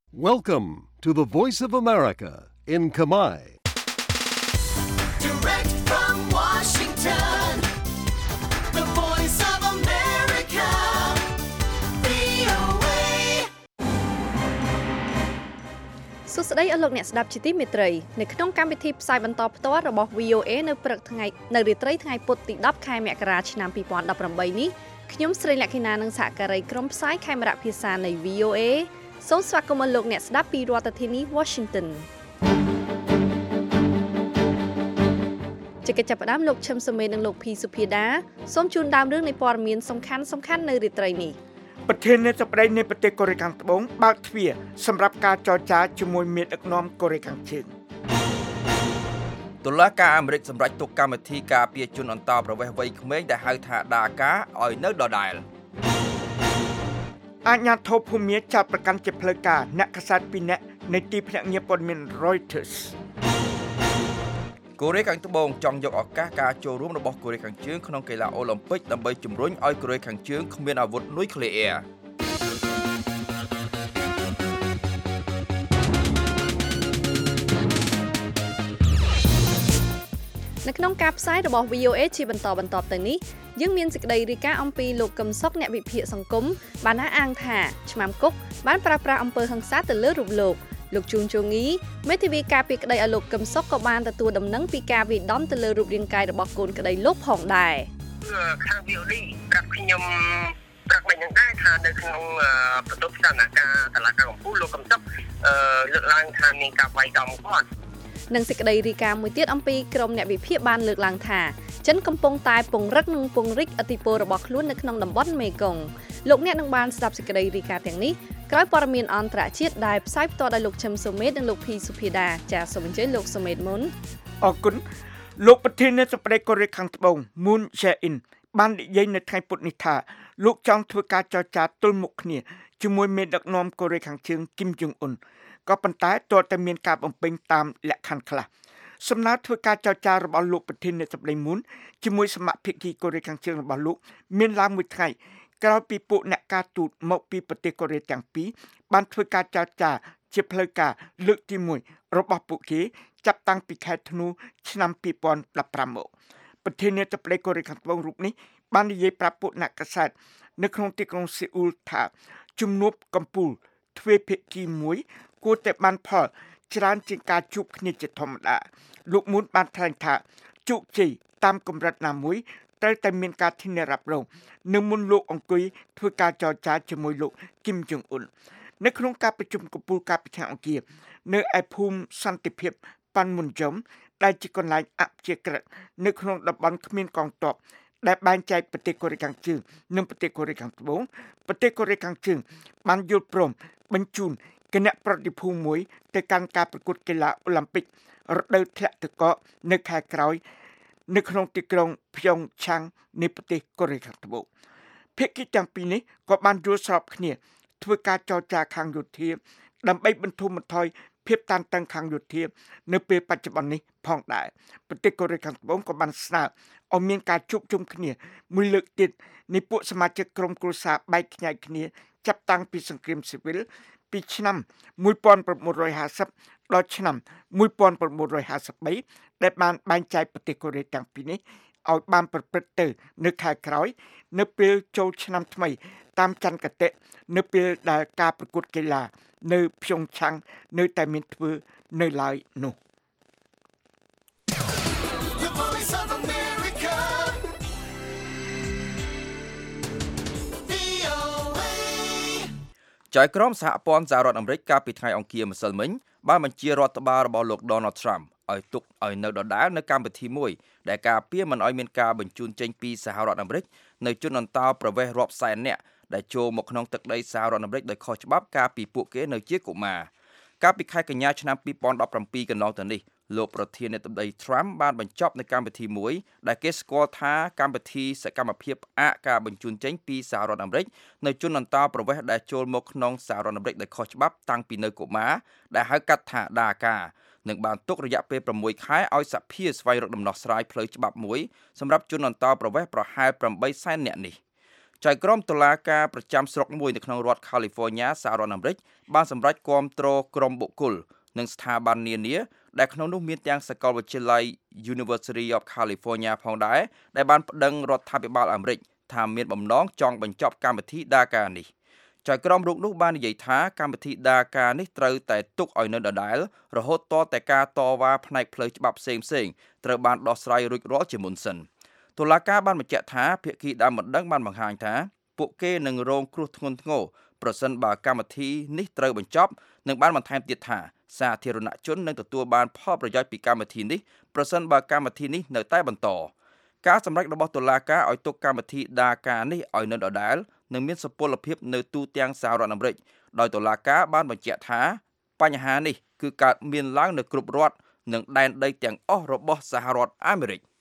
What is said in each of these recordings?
Welcome to the Voice of America in Khmer. Direct from Washington, the Voice of America, VOA. សួស្តីអស់លោកអ្នកស្ដាប់ជាទីមេត្រីនៅក្នុងកម្មវិធីផ្សាយបន្តផ្ទាល់របស់ VOA នៅព្រឹកថ្ងៃនៅរាត្រីថ្ងៃពុធទី10ខែមករាឆ្នាំ2018នេះខ្ញុំស្រីលក្ខិណានិងសហការីក្រុមផ្សាយខេមរៈភាសានៃ VOA សូមស្វាគមន៍លោកអ្នកស្ដាប់ពីរដ្ឋធានី Washington ជាកិច្ចចាប់ផ្ដើមលោកឈឹមសុមេនិងលោកភីសុភាដាសូមជូនដើមរឿងនៃព័ត៌មានសំខាន់ៗនៅរាត្រីនេះប្រធានាធិបតីនៃប្រទេសកូរ៉េខាងត្បូងបើកទ្វារសម្រាប់ការចរចាជាមួយមេដឹកនាំកូរ៉េខាងជើងតុលាការអាមេរិកសម្រេចទុកកម្មវិធីការពារជនអន្តោប្រវេសន៍វ័យក្មេងដែលហៅថាដាកាឲ្យនៅដដែលអាជ្ញាធរភូមាចាប់ប្រកាន់ជាផ្លូវការអ្នកកាសែត2នាក់នៃទីភ្នាក់ងារព័ត៌មាន Reuters កូរ៉េខាងត្បូងចង់យកឱកាសការចូលរួមរបស់កូរ៉េខាងជើងក្នុងកីឡាអូឡ িম্প ិកដើម្បីជំរុញឲ្យកូរ៉េខាងជើងគ្មានអាវុធនុយក្លេអ៊ែរនៅក្នុងការផ្សាយរបស់ VOA ជាបន្តទៅនេះយើងមានសេចក្តីរាយការណ៍អំពីលោកកឹមសុខអ្នកវិភាគសង្គមបានអះអាងថាឆ្មាំគុកបានប្រើប្រាស់អំពើហិង្សាទៅលើរូបលោកជួនជងីមេធាវីការពារក្តីឲ្យលោកកឹមសុខក៏បានទទួលដំណឹងពីការវាយដំទៅលើរូបរាងកាយរបស់កូនក្តីលោកផងដែរខាង VOD ប្រាប់ខ្ញុំប្រាប់មិនដែរថានៅក្នុងបន្ទប់ស្ថានភាពតុលាការកំពូលលោកកឹមសុខលើកឡើងថាមានការវាយដំគាត់និងសេចក្តីរាយការណ៍មួយទៀតអំពីក្រុមអ្នកវិភាគបានលើកឡើងថាចិនកំពុងតែពង្រឹងនិងពង្រីកឥទ្ធិពលរបស់ខ្លួននៅក្នុងតំបន់មេគង្គលោកអ្នកនឹងបានស្ដាប់សេចក្តីរាយការណ៍ទាំងនេះក្រោយព័ត៌មានអន្តរជាតិដែលផ្សាយផ្ទាល់ដោយលោកឈឹមសុមេតនិងលោកភីសុភាដាចាសសូមអញ្ជើញលោកសុមេតមុនអរគុណលោកប្រធានាធិបតីកូរ៉េខាងត្បូង Moon Jae-in បាននិយាយនៅថ្ងៃពុធនេះថាលោកចង់ធ្វើការចរចាទល់មុខគ្នាជាមួយមេដឹកនាំកូរ៉េខាងជើងគីម Jong Unក៏ប៉ុន្តែទាល់តែមានការបំពេញតាមលក្ខខណ្ឌខ្លះសំណើធ្វើការចរចារបស់លោកប្រធានាធិបតីមុនជាមួយសមាភិកីកូរ៉េខាងជើងរបស់លោកមានឡើងមួយថ្ងៃក្រោយពីពួកអ្នកការទូតមកពីប្រទេសកូរ៉េទាំងពីរបានធ្វើការចរចាជាផ្លូវការលើកទី1របស់ពួកគេចាប់តាំងពីខែធ្នូឆ្នាំ2015មកប្រធានាធិបតីកូរ៉េខាងត្បូងរូបនេះបាននិយាយប្រាប់ពួកអ្នកកាសែតនៅក្នុងទីក្រុងសេអ៊ូលថាជំនួបកម្ពុជាទ្វេភាគីមួយគួរតែបានផលច្រើនជាងការជួបគ្នាជាធម្មតាលោកមុនបានថ្លែងថាជោគជ័យតាមកម្រិតណាមួយត្រូវតែមានការធានារ៉ាប់រងនឹងមុនលោកអង្គុយធ្វើការចរចាជាមួយលោកគីម Jong Un នៅក្នុងការប្រជុំកំពូលកាលពីថ្ងៃអង្គារនៅឯភូមិសន្តិភាពប៉ាន់មុនជុំដែលជាកន្លែងអព្យាក្រឹតនៅក្នុងតំបន់គ្មានកងទ័ពដែលបែងចែកប្រទេសកូរ៉េខាងជើងនិងប្រទេសកូរ៉េខាងត្បូងប្រទេសកូរ៉េខាងជើងបានយល់ព្រមបញ្ជូនគណៈប្រតិភូមួយទៅកាន់ការប្រកួតកីឡាអូឡ িম্প ិករដូវធ្លាក់ទឹកកកនៅខែក្រោយនៅក្នុងទីក្រុងភ្យុងឆាំងនៃប្រទេសកូរ៉េខាងត្បូងភាគីទាំងពីរនេះក៏បានយល់ស្របគ្នាធ្វើការចរចាខាងយោធាដើម្បីបន្ធូរបន្ថយភាពតានតឹងខាងយោធានៅពេលបច្ចុប្បន្ននេះផងដែរប្រទេសកូរ៉េខាងត្បូងក៏បានស្នើឲ្យមានការជួបជុំគ្នាមួយលើកទៀតនៃពួកសមាជិកក្រុមគ្រួសារបែកខ្ញែកគ្នាចាប់តាំងពីសង្គ្រាមស៊ីវិលពីឆ្នាំ1950ដល់ឆ្នាំ1953ដែលបានបែងចែកប្រទេសកូរ៉េទាំងពីរនេះឲ្យបានប្រព្រឹត្តទៅនៅខែក្រោយនៅពេលចូលឆ្នាំថ្មីតាមច័ន្ទគតិនៅពេលដែលការប្រកួតកីឡានៅភ្យុងឆាំងនៅតែមានធ្វើនៅឡើយនោះចៅក្រមសហព័ន្ធសហរដ្ឋអាមេរិកកាលពីថ្ងៃអង្គារម្សិលមិញបានបញ្ជារដ្ឋបាលរបស់លោក Donald Trump ឲ្យទុកឲ្យនៅដដែលនៅកម្មវិធីមួយដែលការពារមិនឲ្យមានការបញ្ជូនចេញពីសហរដ្ឋអាមេរិកនៅជនអន្តោប្រវេសន៍រាប់សែននាក់ដែលចូលមកក្នុងទឹកដីសហរដ្ឋអាមេរិកដោយខុសច្បាប់កាលពីពួកគេនៅជាកុមារកាលពីខែកញ្ញាឆ្នាំ2017កន្លងទៅនេះលោកប្រធានាធិបតី Trump បានបញ្ចប់នៅកម្មវិធីមួយដែលគេស្គាល់ថាកម្មវិធីសកម្មភាពផ្អាកការបញ្ជូនចេញពីសហរដ្ឋអាមេរិកនៅជនអន្តោប្រវេសន៍ដែលចូលមកក្នុងសហរដ្ឋអាមេរិកដោយខុសច្បាប់តាំងពីនៅកុមារដែលហៅកាត់ថាដាកានឹងបានទុករយៈពេល6ខែឲ្យសភាស្វែងរកដំណោះស្រាយផ្លូវច្បាប់មួយសម្រាប់ជនអន្តោប្រវេសន៍ប្រហែល8សែននាក់នេះចៅក្រមតុលាការប្រចាំស្រុកមួយនៅក្នុងរដ្ឋ California សហរដ្ឋអាមេរិកបានសម្រេចគាំទ្រក្រុមបុគ្គលនិងស្ថាប័ននានាដែលក្នុងនោះមានទាំងសាកលវិទ្យាល័យ University of California ផងដែរដែលបានប្តឹងរដ្ឋាភិបាលអាមេរិកថាមានបំណងចង់បញ្ចប់កម្មវិធី DACA នេះចៅក្រមរូបនោះបាននិយាយថាកម្មវិធី DACA នេះត្រូវតែទុកឲ្យនៅដដែលរហូតតតែការតវ៉ាផ្នែកផ្លូវច្បាប់ផ្សេងៗត្រូវបានដោះស្រាយរួចរាល់ជាមុនសិនតុលាការបានបញ្ជាក់ថាភាគីដើមម្តឹងបានបង្ហាញថាពួកគេនឹងរងគ្រោះធ្ងន់ធ្ងរប្រសិនបើកម្មវិធីនេះត្រូវបញ្ចប់និងបានបន្ថែមទៀតថាសាធារណជននឹងទទួលបានផលប្រយោជន៍ពីកម្មវិធីនេះប្រសិនបើកម្មវិធីនេះនៅតែបន្តការសម្រេចរបស់តុលាការឲ្យទុកកម្មវិធី DACA នេះឲ្យនៅដដែលនឹងមានសុពលភាពនៅទូទាំងសហរដ្ឋអាមេរិកដោយតុលាការបានបញ្ជាក់ថាបញ្ហានេះគឺកើតមានឡើងនៅគ្រប់រដ្ឋនិងដែនដីទាំងអស់របស់សហរដ្ឋអាមេរិក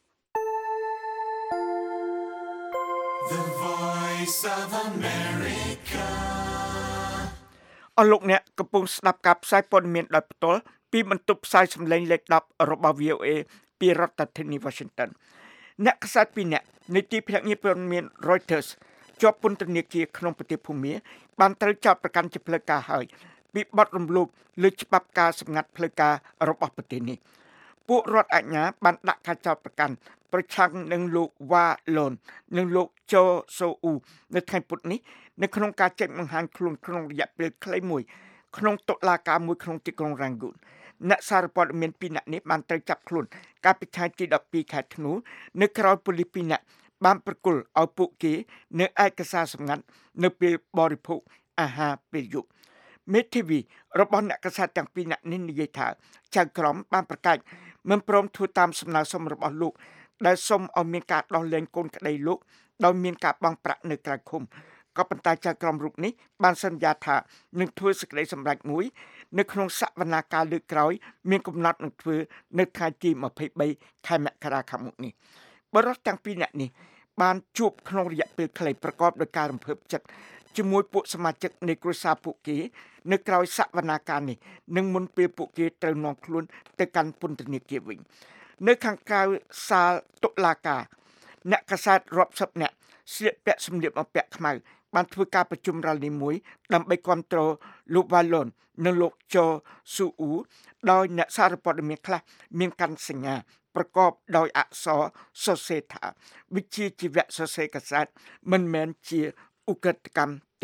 The Voice of America. អស់លោកអ្នកកំពុងស្ដាប់ការផ្សាយព័ត៌មានដោយផ្ទាល់ពីបន្ទប់ផ្សាយសម្លេងលេខ10របស់ VOA ពីរដ្ឋធានី Washington អ្នកខ្សែ2នាក់នៃទីភ្នាក់ងារព័ត៌មាន Reuters ជាប់ពន្ធនាគារក្នុងប្រទេសភូមាបានត្រូវចោទប្រកាន់ជាផ្លូវការហើយពីបទរំលោភលើច្បាប់ការសម្ងាត់ផ្លូវការរបស់ប្រទេសនេះពួករដ្ឋអាជ្ញាបានដាក់ការចោទប្រកាន់ប្រឆាំងនឹងលោកវ៉ាឡូននិងលោកជូសូអ៊ូនៅថ្ងៃពុធនេះនៅក្នុងការចេញបង្ហាញខ្លួនក្នុងរយៈពេលខ្លីមួយក្នុងតុលាការមួយក្នុងទីក្រុង Rangoon អ្នកសារព័ត៌មាន2នាក់នេះបានត្រូវចាប់ខ្លួនកាលពីថ្ងៃទី12ខែធ្នូនៅក្រៅប៉ូលីស2នាក់បានប្រគល់ឲ្យពួកគេនៅឯកសារសម្ងាត់នៅពេលបរិភោគអាហារពេលយប់មេធាវីរបស់អ្នកកសែតទាំង2នាក់នេះនិយាយថាចៅក្រមបានប្រកាសមិនព្រមធ្វើតាមសំណើសុំរបស់លោកដែលសុំឲ្យមានការដោះលែងកូនក្តីលោកដោយមានការបង់ប្រាក់នៅក្រៅឃុំក៏ប៉ុន្តែចៅក្រមរូបនេះបានសន្យាថានឹងធ្វើសេចក្តីសម្រេចមួយនៅក្នុងសវនាការលើកក្រោយមានកំណត់នឹងធ្វើនៅថ្ងៃទី23ខែមករាខាងមុខនេះបរិសុទ្ធទាំងពីរនាក់នេះបានជួបក្នុងរយៈពេលខ្លីប្រកបដោយការរំភើបចិត្តជាមួយពួកសមាជិកនៃគ្រួសារពួកគេនៅក្រៅសវនាការនេះនិងមុនពេលពួកគេត្រូវនាំខ្លួនទៅកាន់ពន្ធនាគារវិញនៅខាងក្រៅសាលតុលាការអ្នកកសែតរាប់សិបនាក់ស្លៀកពាក់សម្លៀកបំពាក់ខ្មៅបានធ្វើការប្រជុំរ៉ាលីមួយដើម្បីគាំទ្រលោកវ៉ាឡូននិងលោកជូស៊ូអ៊ូដោយអ្នកសារព័ត៌មានខ្លះមានកាន់សញ្ញាប្រកបដោយអក្សរសរសេរថាវិជ្ជាជីវៈសរសេរកសែតមិនមែនជាឧក្រិដ្ឋកម្មទេ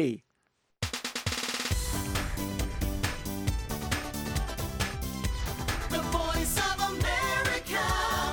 The Voice of America.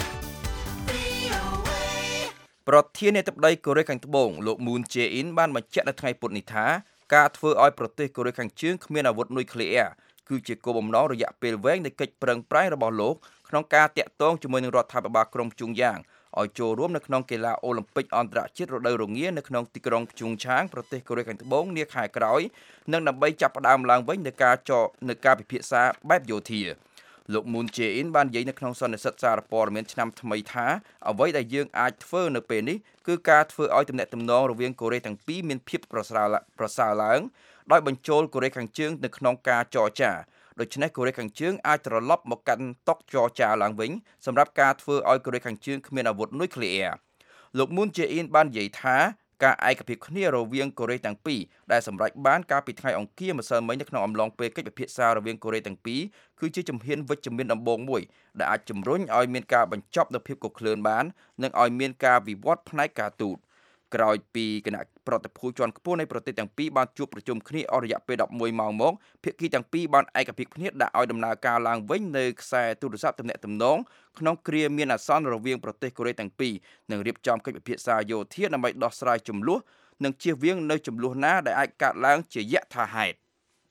VOA. ប្រធានាធិបតីកូរ៉េខាងត្បូងលោក Moon Jae-in បានបញ្ជាក់នៅថ្ងៃពុធនេះថាការធ្វើឲ្យប្រទេសកូរ៉េខាងជើងគ្មានអាវុធនុយក្លេអ៊ែរគឺជាគោលបំណងរយៈពេលវែងនៃកិច្ចប្រឹងប្រែងរបស់លោកក្នុងការតាក់ទងជាមួយនឹងរដ្ឋាភិបាលក្រុងភ្ជុងយ៉ាងឲ្យចូលរួមនៅក្នុងកីឡាអូឡ িম্প ិកអន្តរជាតិរដូវរងានៅក្នុងទីក្រុងភ្ជុងឆាងប្រទេសកូរ៉េខាងត្បូងនាខែក្រោយនិងដើម្បីចាប់ផ្ដើមឡើងវិញនៃការពិភាក្សាបែបយោធាលោក Moon Jae-in បាននិយាយនៅក្នុងសន្និសីទសារព័ត៌មានឆ្នាំថ្មីថាអ្វីដែលយើងអាចធ្វើនៅពេលនេះគឺការធ្វើឲ្យទំនាក់ទំនងរវាងកូរ៉េទាំងពីរមានភាពប្រសើរឡើងដោយបញ្ចូលកូរ៉េខាងជើងនៅក្នុងការចរចាដូច្នេះកូរ៉េខាងជើងអាចត្រឡប់មកកាន់តុចរចាឡើងវិញសម្រាប់ការធ្វើឲ្យកូរ៉េខាងជើងគ្មានអាវុធនុយក្លេអ៊ែរលោក Moon Jae-in បាននិយាយថាការឯកភាពគ្នារវាងកូរ៉េទាំងពីរដែលសម្រេចបានកាលពីថ្ងៃអង្គារម្សិលមិញនៅក្នុងអំឡុងពេលកិច្ចពិភាក្សារវាងកូរ៉េទាំងពីរគឺជាជំហានវិជ្ជមានដំបូងមួយដែលអាចជំរុញឲ្យមានការបញ្ចប់នូវភាពកក្លឿនបាននិងឲ្យមានការវិវត្តផ្នែកការទូតក្រោយពីគណៈប្រតិភូជាន់ខ្ពស់នៃប្រទេសទាំងពីរបានជួបប្រជុំគ្នាអស់រយៈពេល11ម៉ោងមកភាគីទាំងពីរបានឯកភាពគ្នាដាក់ឲ្យដំណើរការឡើងវិញនៅខ្សែទូរស័ព្ទទំនាក់ទំនងក្នុងគ្រាមានអាសន្នរវាងប្រទេសកូរ៉េទាំងពីរនិងរៀបចំកិច្ចពិភាក្សាយោធាដើម្បីដោះស្រាយជម្លោះនិងជៀសវាងនៅជម្លោះណាដែលអាចកើតឡើងជាយថាហេតុ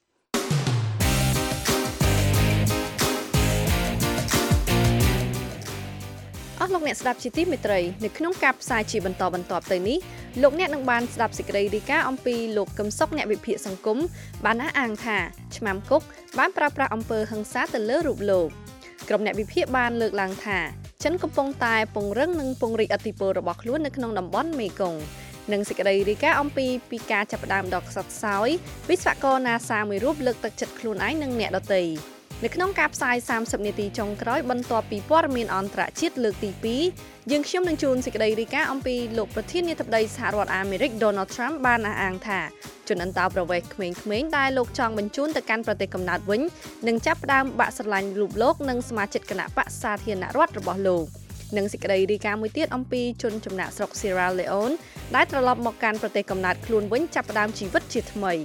អស់លោកអ្នកស្ដាប់ជាទីមេត្រីនៅក្នុងការផ្សាយជាបន្តទៅនេះលោកអ្នកនឹងបានស្ដាប់សេចក្តីរាយការណ៍អំពីលោកកឹមសុខអ្នកវិភាគសង្គមបានអះអាងថាឆ្មាំគុកបានប្រើប្រាស់អំពើហិង្សាទៅលើរូបលោកក្រុមអ្នកវិភាគបានលើកឡើងថាចិនកំពុងតែពង្រឹងនិងពង្រីកឥទ្ធិពលរបស់ខ្លួននៅក្នុងតំបន់មេគង្គនិងសេចក្តីរាយការណ៍អំពីការចាប់ផ្ដើមដ៏ខ្សត់ខ្សោយវិស្វករ NASA មួយរូបលើកទឹកចិត្តខ្លួនឯងនិងអ្នកដទៃនៅក្នុងការផ្សាយ30នាទីចុងក្រោយបន្ទាប់ពីព័ត៌មានអន្តរជាតិលើកទី2យើងខ្ញុំនឹងជួនសេចក្តីរាយការណ៍អំពីលោកប្រធានាធិបតីសហរដ្ឋអាមេរិក Donald Trump បានអះអាងថាជនអន្តោប្រវេសន៍ក្មេងៗដែលលោកចង់បញ្ជូនទៅកាន់ប្រទេសកំណើតវិញនឹងចាប់ផ្ដើមបាក់ស្រឡាញ់រូបលោកនិងសមាជិកគណៈបក្សសាធារណរដ្ឋរបស់លោកនិងសេចក្តីរាយការណ៍មួយទៀតអំពីជនចំណាក់ស្រុក Sierra Leone ដែលត្រឡប់មកកាន់ប្រទេសកំណើតខ្លួនវិញចាប់ផ្ដើមជីវិតជាថ្មី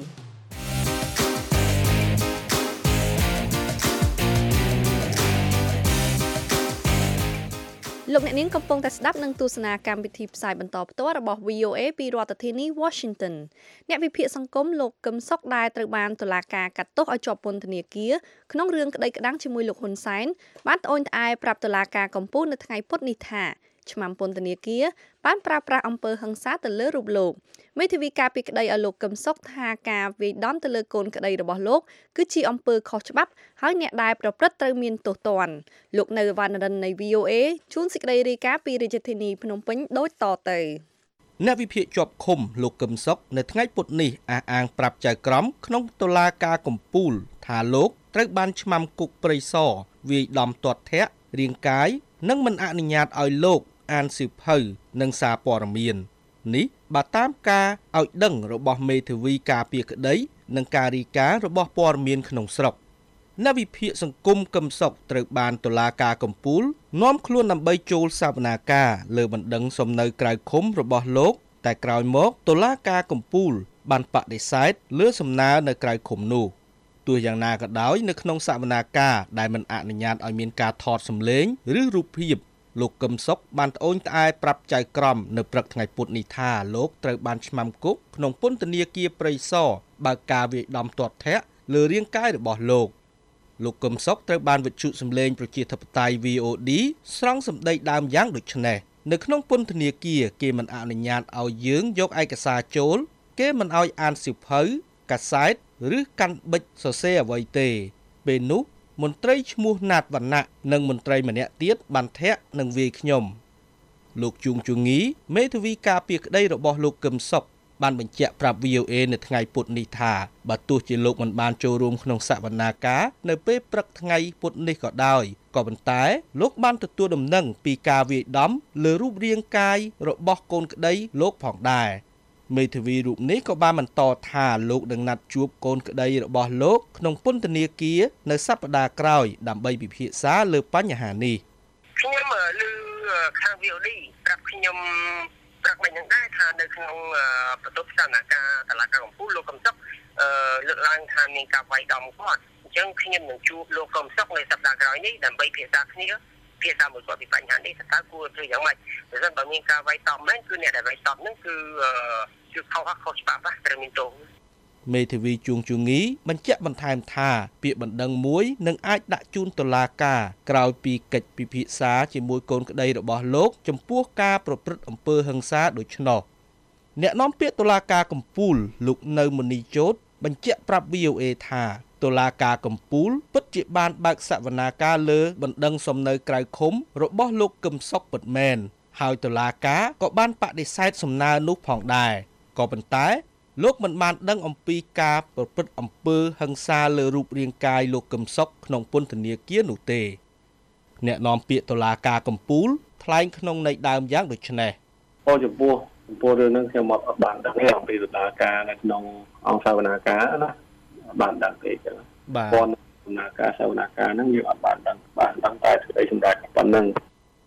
លោកអ្នកនាងកំពុងតែស្ដាប់និងទស្សនាកម្មវិធីផ្សាយបន្តផ្ទាល់របស់ VOA ពីរដ្ឋធានី Washington អ្នកវិភាគសង្គមលោកកឹមសុខដែលត្រូវបានតុលាការកាត់ទោសឲ្យជាប់ពន្ធនាគារក្នុងរឿងក្តីក្តាំងជាមួយលោកហ៊ុនសែនបានត្អូញត្អែប្រាប់តុលាការកំពូលនៅថ្ងៃពុធនេះថាឆ្មាំពន្ធនាគារបានប្រើប្រាស់អំពើហិង្សាទៅលើរូបលោកមេធាវីការពីក្តីឲ្យលោកកឹមសុខថាការវាយដំទៅលើកូនក្តីរបស់លោកគឺជាអំពើខុសច្បាប់ហើយអ្នកដែលប្រព្រឹត្តត្រូវមានទោសទណ្ឌលោកនៅវណ្ណរិននៃ VOA ជួនសេចក្តីរាយការណ៍ពីរាជធានីភ្នំពេញដូចតទៅអ្នកវិភាគជាប់ឃុំលោកកឹមសុខនៅថ្ងៃពុធនេះអះអាងប្រាប់ចៅក្រមក្នុងតុលាការកំពូលថាលោកត្រូវបានឆ្មាំគុកព្រៃសរវាយដំទាត់ធាក់រាងកាយនិងមិនអនុញ្ញាតឲ្យលោកអានសៀវភៅនិងសារព័ត៌មាននេះបើតាមការឲ្យដឹងរបស់មេធាវីការពារក្តីនិងការរាយការណ៍របស់ព័ត៌មានក្នុងស្រុកអ្នកវិភាគសង្គមកឹមសុខត្រូវបានតុលាការកំពូលនាំខ្លួនដើម្បីចូលសវនាការលើបណ្ដឹងសំណើក្រៅឃុំរបស់លោកតែក្រោយមកតុលាការកំពូលបានបដិសេធលើសំណើនៅក្រៅឃុំនោះទោះយ៉ាងណាក៏ដោយនៅក្នុងសវនាការដែលមិនអនុញ្ញាតឲ្យមានការថតសម្លេងឬរូបភាពលោកកឹមសុខបានត្អូញត្អែប្រាប់ចៅក្រមនៅព្រឹកថ្ងៃពុធនេះថាលោកត្រូវបានឆ្មាំគុកក្នុងពន្ធនាគារព្រៃសរបើកការវាយដំទាត់ធាក់លើរាងកាយរបស់លោកកឹមសុខត្រូវបានវិទ្យុសម្លេងប្រជាធិបតេយ្យ VOD ស្រង់សម្ដីដើមយ៉ាងដូចនេះនៅក្នុងពន្ធនាគារគេមិនអនុញ្ញាតឲ្យយើងយកឯកសារចូលគេមិនឲ្យអានសៀវភៅកាសែតឬកាន់ប៊ិចសរសេរអ្វីទេពេលនោះមន្ត្រីឈ្មោះណាតវណ្ណៈនិងមន្ត្រីម្នាក់ទៀតបានធាក់និងវាយខ្ញុំលោកជួងជងីមេធាវីការពារក្តីរបស់លោកកឹមសុខបានបញ្ជាក់ប្រាប់ VOA នៅថ្ងៃពុធនេះថាបើទោះជាលោកមិនបានចូលរួមក្នុងសវនាការនៅពេលព្រឹកថ្ងៃពុធនេះក៏ដោយក៏ប៉ុន្តែលោកបានទទួលដំណឹងពីការវាយដំលើរូបរាងកាយរបស់កូនក្តីលោកផងដែរមេធាវីរូបនេះក៏បានបន្តថាលោកនឹងណាត់ជួបកូនក្តីរបស់លោកក្នុងពន្ធនាគារនៅសប្តាហ៍ក្រោយដើម្បីពិភាក្សាលើបញ្ហានេះខ្ញុំលើខាង VOD ប្រាប់ខ្ញុំប្រាប់មិននឹងដែរថានៅក្នុងបន្ទប់ស្ថានភាពតុលាការកំពូលលោកកឹមសុខលើកឡើងថាមានការវាយដំគាត់អញ្ចឹងខ្ញុំនឹងជួបលោកកឹមសុខនៅសប្តាហ៍ក្រោយនេះដើម្បីពិភាក្សាគ្នាភាសាមួយគាត់ពីបញ្ហានេះតើគួរធ្វើយ៉ាងម៉េចបើមិនបើមានការវាយដំមែនគឺអ្នកដែលវាយដំហ្នឹងគឺខុសច្បាប់ត្រូវមានទោសមេធាវីជួងជងីបញ្ជាក់បន្ថែមថាពាក្យបណ្ដឹងមួយនឹងអាចដាក់ជូនតុលាការក្រោយពីកិច្ចពិភាក្សាជាមួយកូនក្តីរបស់លោកចំពោះការប្រព្រឹត្តអំពើហិង្សាដូច្នោះអ្នកនាំពាក្យតុលាការកំពូលលោកនៅមនីជោតបញ្ជាក់ប្រាប់ VOA ថាតុលាការកំពូលពិតជាបានបើកសវនាការលើបណ្ដឹងសំណើក្រៅឃុំរបស់លោកកឹមសុខពិតមែនហើយតុលាការក៏បានបដិសេធសំណើនោះផងដែរក៏ប៉ុន្តែលោកមិនបានដឹងអំពីការប្រព្រឹត្តអំពើហិង្សាលើរូបរាងកាយលោកកឹមសុខក្នុងពន្ធនាគារនោះទេអ្នកនាំពាក្យតុលាការកំពូលថ្លែងក្នុងន័យដើមយ៉ាងដូចនេះចំពោះរឿងហ្នឹងខ្ញុំអត់បានដឹងទេអំពីតុលាការនៅក្នុងអង្គសវនាការណាបានដឹងទេចឹងបាទដំណើរការសវនាការហ្នឹងយើងអត់បានដឹងតែសេចក្តីសម្រេចប៉ុណ្ណឹង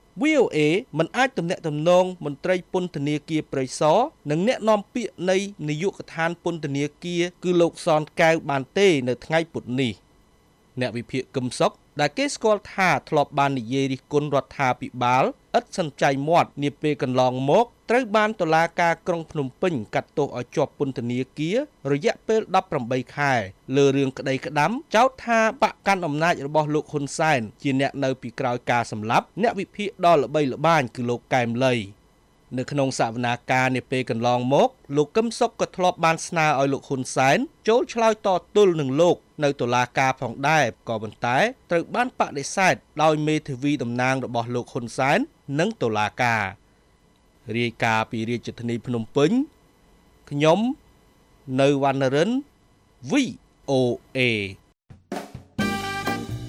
VOA មិនអាចទំនាក់ទំនងមន្ត្រីពន្ធនាគារព្រៃសរនិងអ្នកនាំពាក្យនៃនាយកដ្ឋានពន្ធនាគារគឺលោកសនកែវបានទេនៅថ្ងៃពុធនេះអ្នកវិភាគកឹមសុខដែលគេស្គាល់ថាធ្លាប់បាននិយាយរិះគន់រដ្ឋាភិបាលឥតសន្ចៃមាត់នាពេលកន្លងមកត្រូវបានតុលាការក្រុងភ្នំពេញកាត់ទោសឲ្យជាប់ពន្ធនាគាររយៈពេល18ខែលើរឿងក្តីក្តាំចោទថាបកកាន់អំណាចរបស់លោកហ៊ុនសែនជាអ្នកនៅពីក្រោយការសម្លាប់អ្នកវិភាគដ៏ល្បីល្បាញគឺលោកកែមលីនៅក្នុងសវនាការនាពេលកន្លងមកលោកកឹមសុខក៏ធ្លាប់បានស្នើឲ្យលោកហ៊ុនសែនចូលឆ្លើយតទល់នឹងលោកនៅតុលាការផងដែរក៏ប៉ុន្តែត្រូវបានបដិសេធដោយមេធាវីតំណាងរបស់លោកហ៊ុនសែននិងតុលាការរាយការណ៍ពីរាជធានីភ្នំពេញខ្ញុំនៅវណ្ណរិន VOA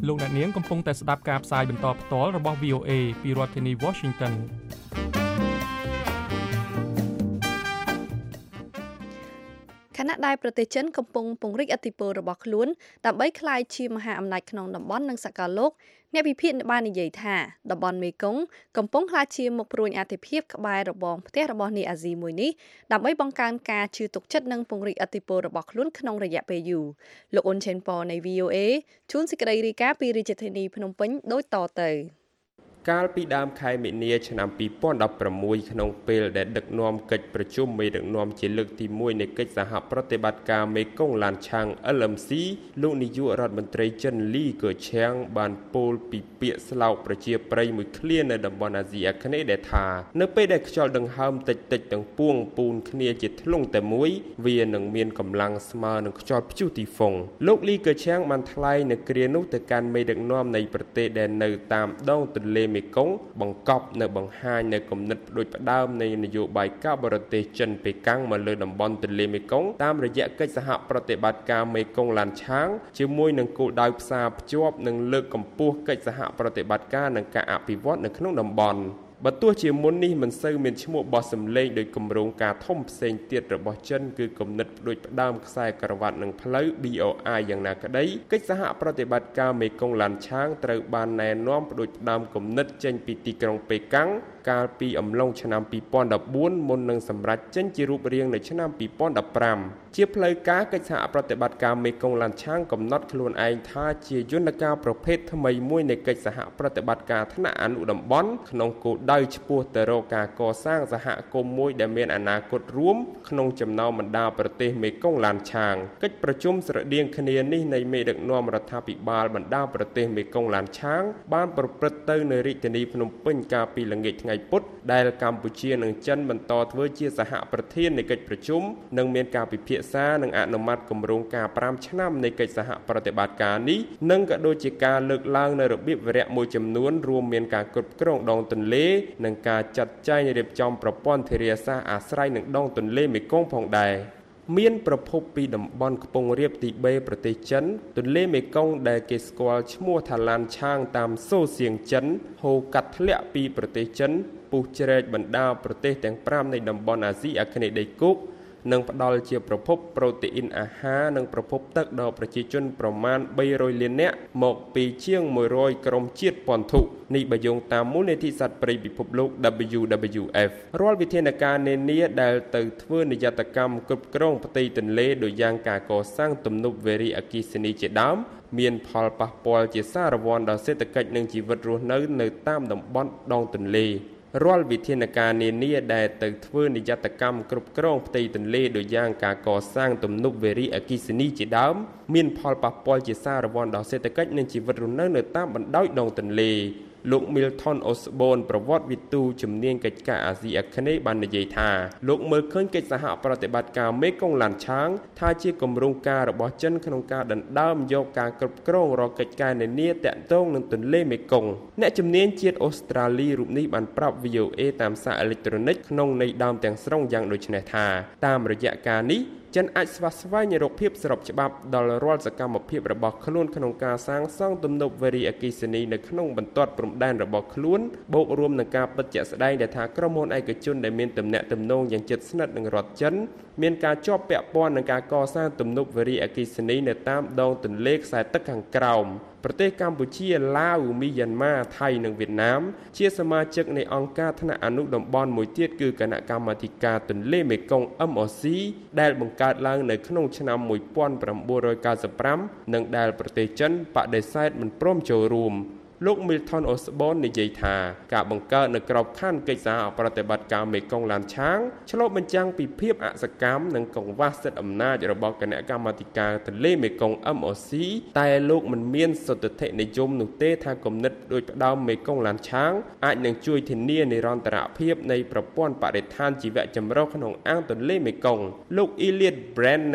លោកអ្នកនាងកំពុងតែស្ដាប់ការផ្សាយបន្តផ្ទាល់របស់ VOA ពីរដ្ឋធានី Washington ខណៈដែលប្រទេសចិនកំពុងពង្រីកឥទ្ធិពលរបស់ខ្លួនដើម្បីក្លាយជាមហាអំណាចក្នុងតំបន់និងសកលលោកអ្នកវិភាគបាននិយាយថាតំបន់មេគង្គកំពុងក្លាយជាមុខព្រួញអាទិភាពក្បែររបងផ្ទះរបស់នាអាស៊ីមួយនេះដើម្បីបង្កើនការជឿទុកចិត្តនិងពង្រីកឥទ្ធិពលរបស់ខ្លួនក្នុងរយៈពេលយូរលោកអ៊ុនឆេនប៉នៃ VOA ជួនសេចក្តីរាយការណ៍ពីរាជធានីភ្នំពេញដូចតទៅកាលពីដើមខែមិនិនាឆ្នាំ2016ក្នុងពេលដែលដឹកនាំកិច្ចប្រជុំមេដឹកនាំជាលើកទី1នៃកិច្ចសហប្រតិបត្តិការមេគង្គឡានឆាង LMC លោកនាយករដ្ឋមន្ត្រីចិនលីកើឆាំងបានពោលពីពាក្យស្លោកប្រជាប្រិយមួយឃ្លានៅតំបន់អាស៊ីអាគ្នេយ៍ដែលថានៅពេលដែលខ្យល់ដង្ហើមតិចៗទាំងពួងពូនគ្នាជាធ្លុងតែមួយវានឹងមានកម្លាំងស្មើនឹងខ្យល់ព្យុះទីហ្វុងលោកលីកើឆាំងបានថ្លែងនៅគ្រានោះទៅកាន់មេដឹកនាំនៃប្រទេសដែលនៅតាមដងទន្លេមេគង្គបង្កប់នៅបង្ហាញនៅគំនិតផ្ដួចផ្ដើមនៃនយោបាយការបរទេសចិនប៉េកាំងមកលើតំបន់ទន្លេមេគង្គតាមរយៈកិច្ចសហប្រតិបត្តិការមេគង្គឡានឆាងជាមួយនឹងគោលដៅផ្សារភ្ជាប់និងលើកកម្ពស់កិច្ចសហប្រតិបត្តិការនិងការអភិវឌ្ឍនៅក្នុងតំបន់បើទោះជាមុននេះមិនសូវមានឈ្មោះបោះសម្លេងដោយគម្រោងការធំផ្សេងទៀតរបស់ចិនគឺគំនិតផ្ដួចផ្ដើមខ្សែក្រវ៉ាត់និងផ្លូវ BOI យ៉ាងណាក្តីកិច្ចសហប្រតិបត្តិការមេគង្គឡានឆាងត្រូវបានណែនាំផ្ដួចផ្ដើមគំនិតចេញពីទីក្រុងប៉េកាំងកាលពីអំឡុងឆ្នាំ2014មុននឹងសម្រេចចេញជារូបរាងនៅឆ្នាំ2015ជាផ្លូវការកិច្ចសហប្រតិបត្តិការមេគង្គឡានឆាងកំណត់ខ្លួនឯងថាជាយន្តការប្រភេទថ្មីមួយនៃកិច្ចសហប្រតិបត្តិការថ្នាក់អនុតំបន់ក្នុងគោលដៅឆ្ពោះទៅរកការកសាងសហគមន៍មួយដែលមានអនាគតរួមក្នុងចំណោមបណ្ដាប្រទេសមេគង្គឡានឆាងកិច្ចប្រជុំស្រដៀងគ្នានេះនៃមេដឹកនាំរដ្ឋាភិបាលបណ្ដាប្រទេសមេគង្គឡានឆាងបានប្រព្រឹត្តទៅនៅរាជធានីភ្នំពេញកាលពីល្ងាចថ្ងៃពុធដែលកម្ពុជានិងចិនបន្តធ្វើជាសហប្រធាននៃកិច្ចប្រជុំនិងមានការពិភាក្សានិងអនុម័តគម្រោងការ5ឆ្នាំនៃកិច្ចសហប្រតិបត្តិការនេះនិងក៏ដូចជាការលើកឡើងនៅរបៀបវារៈមួយចំនួនរួមមានការគ្រប់គ្រងដងទន្លេនិងការចាត់ចែងរៀបចំប្រព័ន្ធធារាសាស្ត្រអាស្រ័យនឹងដងទន្លេមេគង្គផងដែរមានប្រភពពីតំបន់ខ្ពង់រាបទីបេប្រទេសចិនទន្លេមេគង្គដែលគេស្គាល់ឈ្មោះថាឡានឆាងតាមសូសៀងចិនហូរកាត់ធ្លាក់ពីប្រទេសចិនពុះជ្រែកបណ្ដាប្រទេសទាំង5នៃតំបន់អាស៊ីអាគ្នេយ៍ដីគោកនិងផ្ដល់ជាប្រភពប្រូតេអ៊ីនអាហារនិងប្រភពទឹកដល់ប្រជាជនប្រមាណ300លាននាក់មកពីជាង100ក្រុមជាតិពន្ធុនេះបើយោងតាមមូលនិធិសត្វព្រៃពិភពលោក WWF រាល់វិធានការនានាដែលទៅធ្វើនិយត្តកម្មគ្រប់គ្រងផ្ទៃទន្លេដោយយ៉ាងការកសាងទំនប់វារីអគ្គិសនីជាដើមមានផលប៉ះពាល់ជាសារវ័នដល់សេដ្ឋកិច្ចនិងជីវិតរស់នៅតាមតំបន់ដងទន្លេរាល់វិធានការនានាដែលទៅធ្វើនិយត្តកម្មគ្រប់គ្រងផ្ទៃទន្លេដោយយ៉ាងការកសាងទំនប់វារីអគ្គិសនីជាដើមមានផលប៉ះពាល់ជាសារវ័នដល់សេដ្ឋកិច្ចនិងជីវិតរស់នៅតាមបណ្ដោយដងទន្លេលោក Milton Osborne ប្រវត្តិវិទូជំនាញកិច្ចការអាស៊ីអាគ្នេយ៍បាននិយាយថាលោកមើលឃើញកិច្ចសហប្រតិបត្តិការមេគង្គឡានឆាងថាជាគម្រោងការរបស់ចិនក្នុងការដណ្ដើមយកការគ្រប់គ្រងរកកិច្ចការនានាទាក់ទងនឹងទន្លេមេគង្គអ្នកជំនាញជាតិអូស្ត្រាលីរូបនេះបានប្រាប់ VOA តាមសារអេឡិចត្រូនិកក្នុងន័យដើមទាំងស្រុងយ៉ាងដូចនេះថាតាមរយៈការនេះចិនអាចស្វាស្វែងរកភាពស្របច្បាប់ដល់រាល់សកម្មភាពរបស់ខ្លួនក្នុងការសាងសង់ទំនប់វារីអគ្គិសនីនៅក្នុងបន្ទាត់ព្រំដែនរបស់ខ្លួនបូករួមនឹងការពិតជាក់ស្ដែងដែលថាក្រុមហ៊ុនឯកជនដែលមានទំនាក់ទំនងយ៉ាងជិតស្និទ្ធនឹងរដ្ឋចិនមានការជាប់ពាក់ព័ន្ធនឹងការកសាងទំនប់វារីអគ្គិសនីនៅតាមដងទន្លេខ្សែទឹកខាងក្រោមប្រទេសកម្ពុជាឡាវមីយ៉ាន់ម៉ាថៃនិងវៀតណាមជាសមាជិកនៃអង្គការថ្នាក់អនុតំបន់មួយទៀតគឺគណៈកម្មាធិការទន្លេមេគង្គ MOC ដែលបង្កើតឡើងនៅក្នុងឆ្នាំ1995និងដែលប្រទេសចិនបដិសេធមិនព្រមចូលរួមលោក Milton Osborne និយាយថាការបង្កើតនៅក្របខ័ណ្ឌកិច្ចសហប្រតិបត្តិការមេគង្គឡានឆាងឆ្លុះបញ្ចាំងពីភាពអសកម្មនិងកង្វះសិទ្ធិអំណាចរបស់គណៈកម្មាធិការទន្លេមេគង្គ MOC តែលោកមិនមានសន្តិធិនិយមនោះទេថាគំនិតដូចផ្ដើមមេគង្គឡានឆាងអាចនឹងជួយធានានិរន្តរភាពនៃប្រព័ន្ធបរិស្ថានជីវៈចម្រុះក្នុងអាងទន្លេមេគង្គលោក Elliot Brennan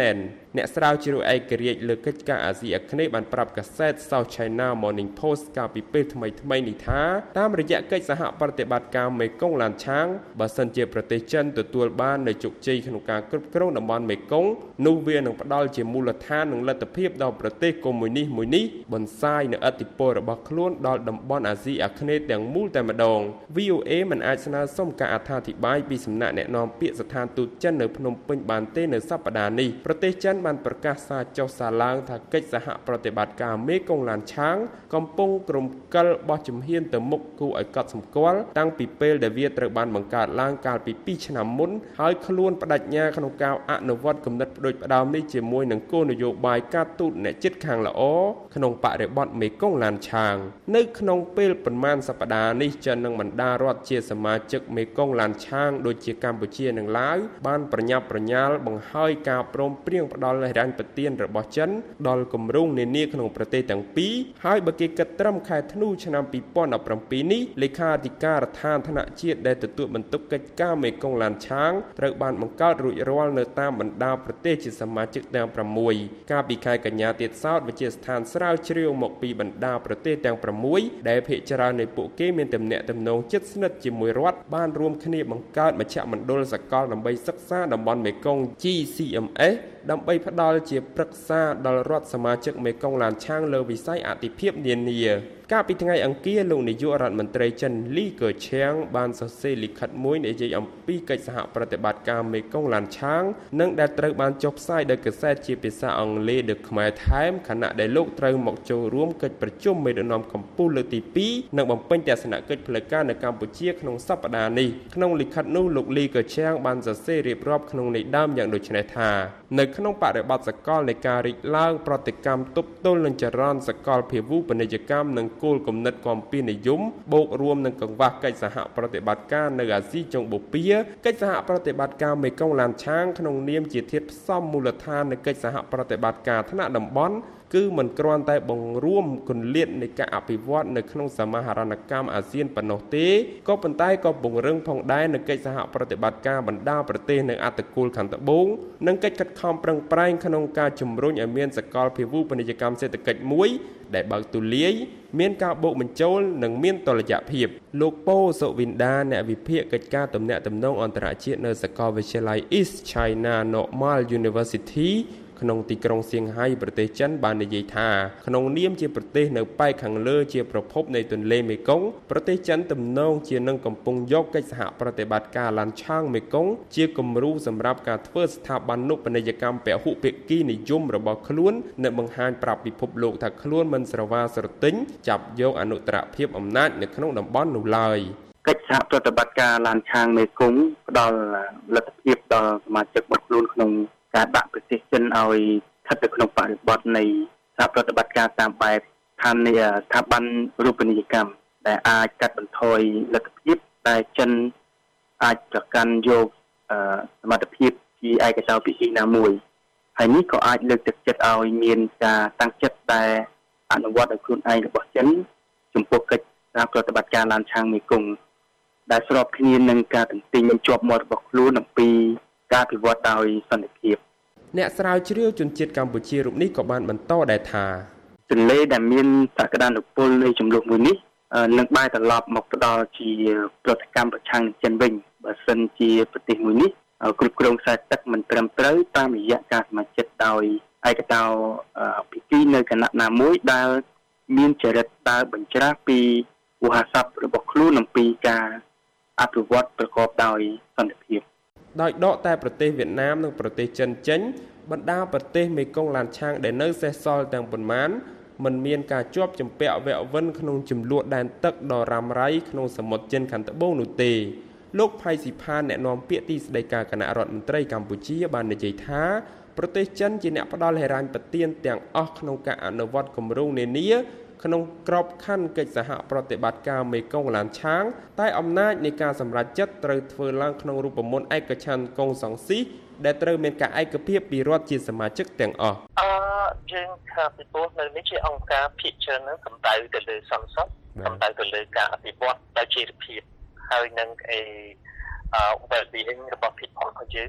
អ្នកស្រាវជ្រាវឯករាជ្យលើកិច្ចការអាស៊ីអាគ្នេយ៍បានប្រាប់កាសែត South China Morning Post កាលពីពេលថ្មីៗនេះថាតាមរយៈកិច្ចសហប្រតិបត្តិការមេគង្គឡានឆាងបើសិនជាប្រទេសចិនទទួលបាននូវជោគជ័យក្នុងការគ្រប់គ្រងតំបន់មេគង្គនោះវានឹងផ្ដល់ជាមូលដ្ឋាននិងលទ្ធភាពដល់ប្រទេសកុម្មុយនីសមួយនេះបន្សាយនូវឥទ្ធិពលរបស់ខ្លួនដល់តំបន់អាស៊ីអាគ្នេយ៍ទាំងមូលតែម្ដង VOA មិនអាចស្នើសុំការអត្ថាធិប្បាយពីសំណាក់អ្នកនាំពាក្យស្ថានទូតចិននៅភ្នំពេញបានទេនៅសប្តាហ៍នេះប្រទេសចិនបានប្រកាសសារចុះសារឡើងថាកិច្ចសហប្រតិបត្តិការមេគង្គឡានឆាងកំពុងក្រុមកិលបោះជំហានទៅមុខគួរឲ្យកត់សម្គាល់តាំងពីពេលដែលវាត្រូវបានបង្កើតឡើងកាលពី2ឆ្នាំមុនហើយខ្លួនបដិញ្ញាក្នុងការអនុវត្តគំនិតផ្ដួចផ្ដើមនេះជាមួយនឹងគោលនយោបាយការទូតអ្នកជិតខាងល្អក្នុងបរិបទមេគង្គឡានឆាងនៅក្នុងពេលប្រមាណសប្តាហ៍នេះចិននិងបណ្ដារដ្ឋជាសមាជិកមេគង្គឡានឆាងដូចជាកម្ពុជានិងឡាវបានប្រញាប់ប្រញាល់បង្ហើយការព្រមព្រៀងផ្ដល់ហិរញ្ញប្បទានរបស់ចិនដល់គម្រោងនានាក្នុងប្រទេសទាំងពីរហើយបើគេគិតត្រឹមខែធ្នូឆ្នាំ2017នេះលេខាធិការដ្ឋានថ្នាក់ជាតិដែលទទួលបន្ទុកកិច្ចការមេគង្គឡានឆាងត្រូវបានបង្កើតរួចរាល់នៅតាមបណ្ដាប្រទេសជាសមាជិកទាំង6កាលពីខែកញ្ញាទៀតសោតវិទ្យាស្ថានស្រាវជ្រាវមកពីបណ្ដាប្រទេសទាំង6ដែលភាគច្រើននៃពួកគេមានទំនាក់ទំនងជិតស្និទ្ធជាមួយរដ្ឋបានរួមគ្នាបង្កើតមជ្ឈមណ្ឌលសកលដើម្បីសិក្សាតំបន់មេគង្គ GCMS ដើម្បីផ្ដល់ជាប្រឹក្សាដល់រដ្ឋសមាជិកមេគង្គឡានឆាងលើវិស័យអតិភិបនានាកាលពីថ្ងៃអង្គារលោកនាយករដ្ឋមន្ត្រីចិនលីកឺឈៀងបានសរសេរលិខិតមួយនិយាយអំពីកិច្ចសហប្រតិបត្តិការមេគង្គឡានឆាងនិងដែលត្រូវបានចុះផ្សាយដោយកាសែតជាភាសាអង់គ្លេស The Khmer Times ខណៈដែលលោកត្រូវមកចូលរួមកិច្ចប្រជុំមេដឹកនាំកម្ពុជាលើកទី2និងបំពេញទស្សនកិច្ចផ្លូវការនៅកម្ពុជាក្នុងសប្តាហ៍នេះក្នុងលិខិតនោះលោកលីកឺឈៀងបានសរសេររៀបរាប់ក្នុងន័យដើមយ៉ាងដូចនេះថានៅក្នុងបរិបទសកលនៃការរីកឡើងប្រតិកម្មទប់ទល់នឹងចរន្តសកលភាវូបនីយកម្មនិងគោលគំនិតគាំពៀនិយមបូករួមនឹងកង្វះកិច្ចសហប្រតិបត្តិការនៅអាស៊ីចុងបូព៌ាកិច្ចសហប្រតិបត្តិការមេគង្គឡានឆាងក្នុងនាមជាធាតុផ្សំមូលដ្ឋាននៃកិច្ចសហប្រតិបត្តិការថ្នាក់តំបន់គឺមិនគ្រាន់តែបង្រួមគន្លៀតនៃការអភិវឌ្ឍនៅក្នុងសមាហរណកម្មអាស៊ានប៉ុណ្ណោះទេក៏ប៉ុន្តែក៏ពង្រឹងផងដែរនៅកិច្ចសហប្រតិបត្តិការបណ្ដាប្រទេសនៅអត្តគូលខាងត្បូងនិងកិច្ចខិតខំប្រឹងប្រែងក្នុងការជំរុញឲ្យមានសកលភាវូបនីយកម្មសេដ្ឋកិច្ចមួយដែលបើកទូលាយមានការបូកបញ្ចូលនិងមានតុល្យភាពលោកប៉ូសុវិនដាអ្នកវិភាគកិច្ចការទំនាក់ទំនងអន្តរជាតិនៅសាកលវិទ្យាល័យ East China Normal University ក្នុងទីក្រុងសៀងហៃប្រទេសចិនបាននិយាយថាក្នុងនាមជាប្រទេសនៅប៉ែកខាងលើជាប្រភពនៃទន្លេមេគង្គប្រទេសចិនទំនងជានឹងកំពុងយកកិច្ចសហប្រតិបត្តិការឡានឆាងមេគង្គជាគំរូសម្រាប់ការធ្វើស្ថាបនិកពាណិជ្ជកម្មពហុភាគីនិយមរបស់ខ្លួននិងបង្ហាញប្រាប់ពិភពលោកថាខ្លួនមិនស្រវាស្រទិញចាប់យកអនុត្តរភាពអំណាចនៅក្នុងតំបន់នោះឡើយកិច្ចសហប្រតិបត្តិការឡានឆាងមេគង្គផ្ដល់លទ្ធភាពដល់សមាជិករបស់ខ្លួនក្នុងការដាក់ប្រទេសចិនឲ្យស្ថិតនៅក្នុងបរិបទនៃសហប្រតិបត្តិការតាមបែបស្ថាប័នរូបនីយកម្មដែលអាចកាត់បន្ថយលទ្ធភាពដែលចិនអាចប្រកាន់យកសមត្ថភាពជាឯកតោភាគីណាមួយហើយនេះក៏អាចលើកទឹកចិត្តឲ្យមានការតាំងចិត្តដែលអនុវត្តដោយខ្លួនឯងរបស់ចិនចំពោះកិច្ចសហប្រតិបត្តិការឡានឆាងមេគង្គដែលស្របគ្នានឹងការទន្ទឹងជាប់មាត់របស់ខ្លួនអំពីការអភិវឌ្ឍដោយសន្តិភាពអ្នកស្រាវជ្រាវជនជាតិកម្ពុជារូបនេះក៏បានបន្តដែរថាទន្លេដែលមានសក្តានុពលនៃចំនួនមួយនេះនឹងបែរត្រឡប់មកផ្ដល់ជាប្រតិកម្មប្រឆាំងនឹងចិនវិញបើសិនជាប្រទេសមួយនេះគ្រប់គ្រងខ្សែទឹកមិនត្រឹមត្រូវតាមរយៈការសមាជិកដោយឯកតោភាគីនៅគណៈណាមួយដែលមានចរិតដើរបញ្ច្រាស់ពីវោហារស័ព្ទរបស់ខ្លួនអំពីការអភិវឌ្ឍប្រកបដោយសន្តិភាពដោយដកតែប្រទេសវៀតណាមនិងប្រទេសចិនចេញបណ្ដាប្រទេសមេគង្គឡានឆាងដែលនៅសេសសល់ទាំងប៉ុន្មានមិនមានការជាប់ជំពាក់វគ្គវិនក្នុងចំនួនដែនទឹកដ៏រ៉ាំរ៉ៃក្នុងសមុទ្រចិនខាងត្បូងនោះទេលោកផៃស៊ីផានអ្នកនាំពាក្យទីស្តីការគណៈរដ្ឋមន្ត្រីកម្ពុជាបាននិយាយថាប្រទេសចិនជាអ្នកផ្ដល់ហិរញ្ញប្បទានទាំងអស់ក្នុងការអនុវត្តគម្រោងនានាក្នុងក្របខ័ណ្ឌកិច្ចសហប្រតិបត្តិការមេគង្គឡានឆាងតែអំណាចនៃការសម្រេចចិត្តត្រូវធ្វើឡើងក្នុងរូបមន្តឯកច្ឆន្ទកុងសង្ស៊ីដែលត្រូវមានការឯកភាពពីរដ្ឋជាសមាជិកទាំងអស់យើងថាពីព្រោះនៅនេះជាអង្គការភាគច្រើននឹងសំដៅទៅលើសន្តិសុខសំដៅទៅលើការអភិវឌ្ឍដោយជីវភាពហើយនឹងwell-being របស់ people របស់យើងណា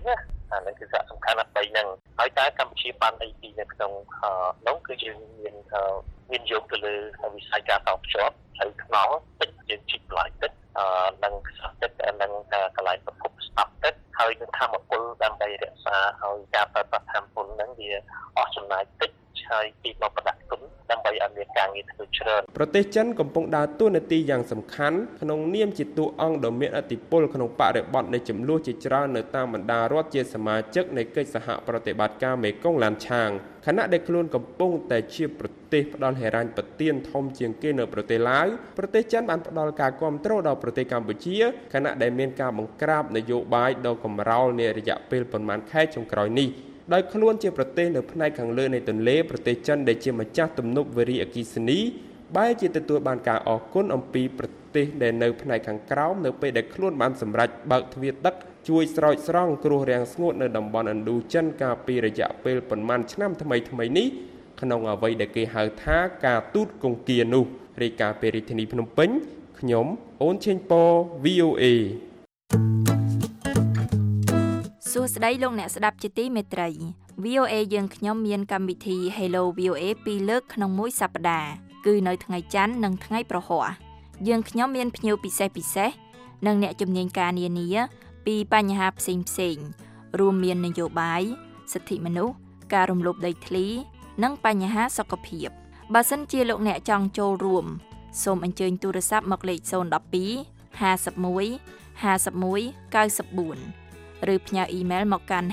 ហ្នឹងគឺសារៈសំខាន់ណាស់3ហ្នឹងហើយតើកម្ពុជាបានអីពីនៅក្នុងនោះគឺយើងមានយកទៅលើវិស័យការតភ្ជាប់ហើយថ្នល់ទឹកយើងជីកបន្លាយទឹកនិងខ្សែទឹកនិងកន្លែងប្រភពស្តាប់ទឹកហើយនឹងធម្មពលដើម្បីរក្សាឲ្យការប្រើប្រាស់ធម្មពលហ្នឹងវាអស់ចំណាយទឹកហើយទីមកប្រដាក់ទុនដើម្បីឲ្យមានការងារធ្វើច្រើនប្រទេសចិនកំពុងដើរតួនាទីយ៉ាងសំខាន់ក្នុងនាមជាតួអង្គដ៏មានឥទ្ធិពលក្នុងបរិបទនៃចំនួនជាច្រើននៅតាមបណ្ដារដ្ឋជាសមាជិកនៃកិច្ចសហប្រតិបត្តិការមេគង្គឡានឆាងខណៈដែលខ្លួនកំពុងតែជាប្រទេសផ្ដល់ហិរញ្ញប្បទានធំជាងគេនៅប្រទេសឡាវប្រទេសចិនបានផ្ដល់ការគាំទ្រដល់ប្រទេសកម្ពុជាខណៈដែលមានការបង្ក្រាបនយោបាយដ៏កម្រោលនារយៈពេលប៉ុន្មានខែចុងក្រោយនេះដោយខ្លួនជាប្រទេសនៅផ្នែកខាងលើនៃទន្លេប្រទេសចិនដែលជាម្ចាស់ទំនប់វារីអគ្គិសនីបែរជាទទួលបានការអរគុណអំពីប្រទេសដែលនៅផ្នែកខាងក្រោមនៅពេលដែលខ្លួនបានសម្រេចបើកទ្វារទឹកជួយស្រោចស្រង់គ្រោះរាំងស្ងួតនៅតំបន់ឥណ្ឌូចិនកាលពីរយៈពេលប៉ុន្មានឆ្នាំថ្មីនេះក្នុងអ្វីដែលគេហៅថាការទូតគង្គានោះរាយការណ៍ពីរាជធានីភ្នំពេញខ្ញុំអូនឆេងប៉ VOA សួស្តីលោកអ្នកស្ដាប់ជាទីមេត្រី VOA យើងខ្ញុំមានកម្មវិធី Hello VOA 2លើកក្នុងមួយសប្តាហ៍គឺនៅថ្ងៃច័ន្ទនិងថ្ងៃប្រហ័សយើងខ្ញុំមានភ្ញៀវពិសេសនិងអ្នកជំនាញការនានាពីបញ្ហាផ្សេងរួមមាននយោបាយសិទ្ធិមនុស្សការរំលោភដីធ្លីនិងបញ្ហាសុខភាពបើសិនជាលោកអ្នកចង់ចូលរួមសូមអញ្ជើញទូរស័ព្ទមកលេខ012 51 51 94ឬផ្ញើអ៊ីមែលមកកាន់